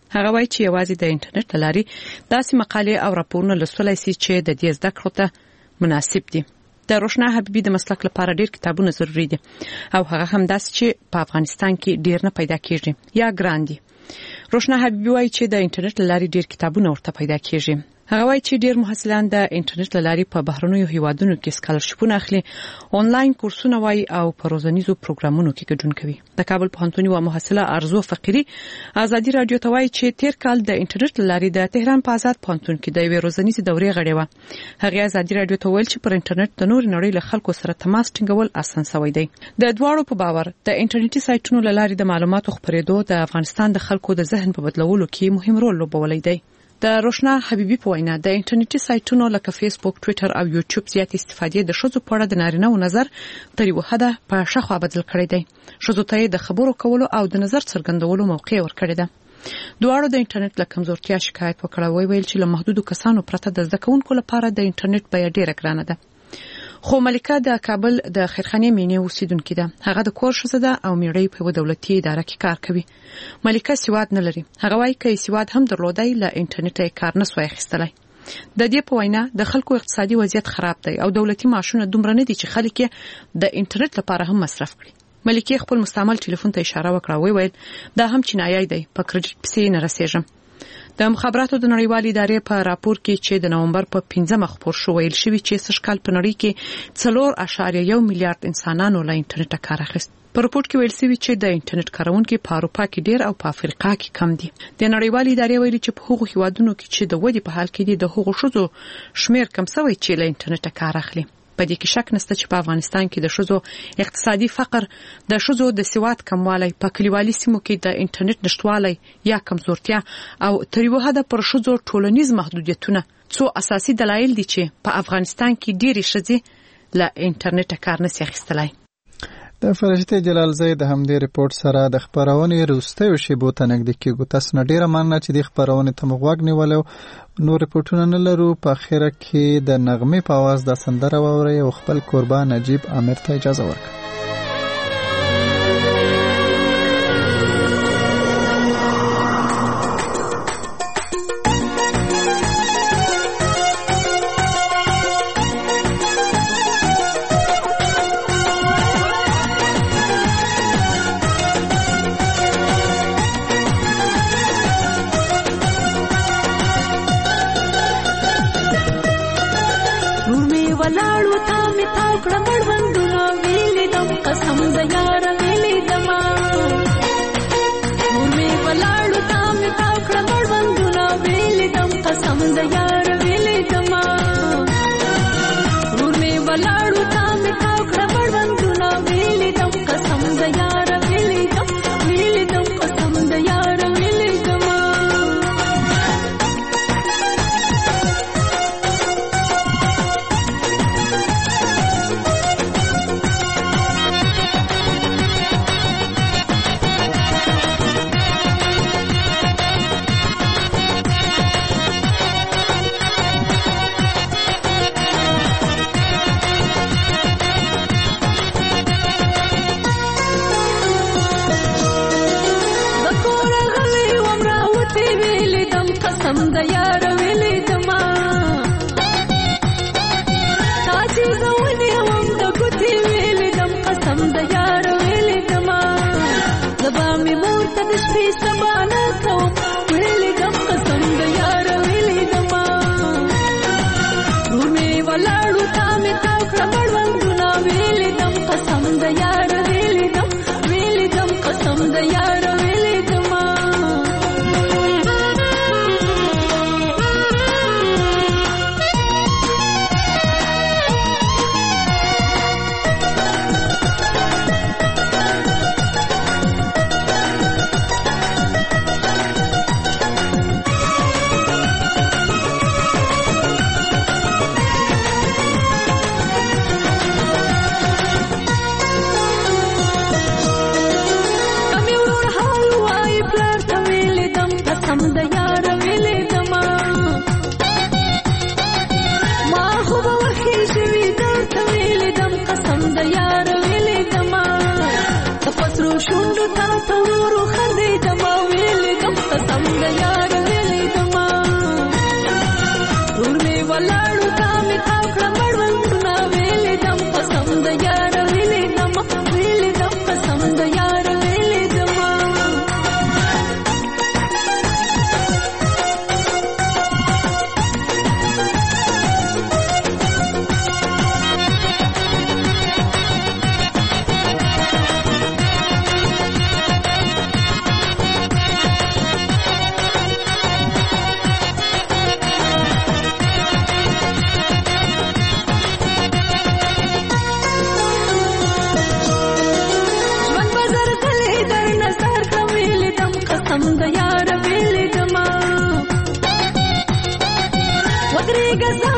هغه وایي چې یوازې د انټرنیټ لاري داسې مقالې او راپورونه لوستلای شي چې د دې زده کړو ته مناسب دي. د روشنا حبیبي د مسلک لپاره ډیر کتابونه ضروری دي او هغه هم داسې چې په افغانستان کې ډیر نه پیدا کیږي یا ګران دي. روشنا حبیبي وایي چې د انټرنیټ لاري ډیر کتابونه ورته پیدا کیږي. هغه وایي چې ډیر محصلان د انټرنیټ لاري په بهرنیو هیوادونو کې سکالرشپونه اخلي، آنلاین کورسونه وایي او په روزنیزو پروګرامونو کې ګډون کوي. د کابل پوهنتون یو محصله ارزو فقيري ازادي رادیو ته وایي چې تیر کال د انټرنیټ لاري د تهران په آزاد پوهنتون کې د یوې روزنیزې دورې غړې و. هغه ازادي رادیو ته ویل چې پر انټرنیټ د نور نړۍ له خلکو سره تماس ټینګول اسان شوی دی. د دواړو په باور د انټرنیټي سایټونو لاري د معلوماتو خپرېدو د افغانستان د خلکو د ذهن په بدلولو کې مهم رول لوبولی دی. د روشنا حبیبي په وینا د انټرنیټي سایټونو لکه فیسبوک، ټوئیټر او یوټیوب زیات استفادې د شذو په اړه د نارینه‌و نظر تر یو حده په شخوا بدل کړی دی. شذو ته د خبرو کولو او د نظر څرګندولو موقع ورکړی ده. دواړو د انټرنیټ له کمزورتیا شکایت وکړ، ویل چې له محدودو کسانو پرته د زده کوونکو لپاره د انټرنیټ بیه ډیره ګرانه ده. خو ملکه د کابل د خیرخانې مینې اوسیدونکې ده. هغه د کور ښځه ده او میړی په دولتي اداره کې کار کوي. ملکه سواد نه لري. هغه وايي چې سواد هم درلودای له انټرنیټ کار نه سوی اخیستلای. د دې په وینا د خلکو اقتصادي وضعیت خراب دی او دولتي معاشونه دومره نه دي چې خلک د انټرنیټ لپاره هم مصرف کړي. ملکه خپل مستعمل ټلیفون ته اشاره وکړه، ویل دا هم چینایي دی، په کریډټ پسې نه رسیږم. د مخابراتو د نړیوالې ادارې په راپور کې چې د نومبر په 15 خبر شو ویل شوی چې سږکال په نړۍ کې 4.1 میلیارډ انسانانو له انټرنیټ کار اخیست. په راپور کې ویل شوی چې د انټرنیټ کارونکو په اروپا کې ډیر او په افریقا کې کم دي. د نړیوالې ادارې ویلي چې په هغو هیوادونو کې چې د ودې په حال کې دي د هغو شذو شمیر کم شوی چې له انټرنیټ کار اخلي. په دې کې شک نشته چې په افغانستان کې د شذو اقتصادي فقر، د شذو د سواد کموالی، په کلیوالي سیمو کې د انټرنیټ نشټوالی یا کمزورتیا او تر یو حده پر شذو ټولنیز محدودیتونه څو اساسي دلایل دي چې په افغانستان کې ډېری ښځې له انټرنیټ کار نشي اخیستلای. د فرشته جلال زید د همدې ریپورت سره د خبرونه روسته شیبو ته نګد کېږي. تاسو نه ډیره مننه چې د خبرونه ته مغوګ نیولو. نور ریپورتونه نه لرو. په اخره کې د نغمه په आवाज د سندره ووري او خپل قربان نجیب عامر ته اجازه ورکړه. د یار ویلې دما ورمه ولاړو تا می خاکړه مړوندونه ویلې دم قسم د یار ویلې دما ویلې دم قسم د یار ویلې دما قسم د یار ویلې دما ودرېږه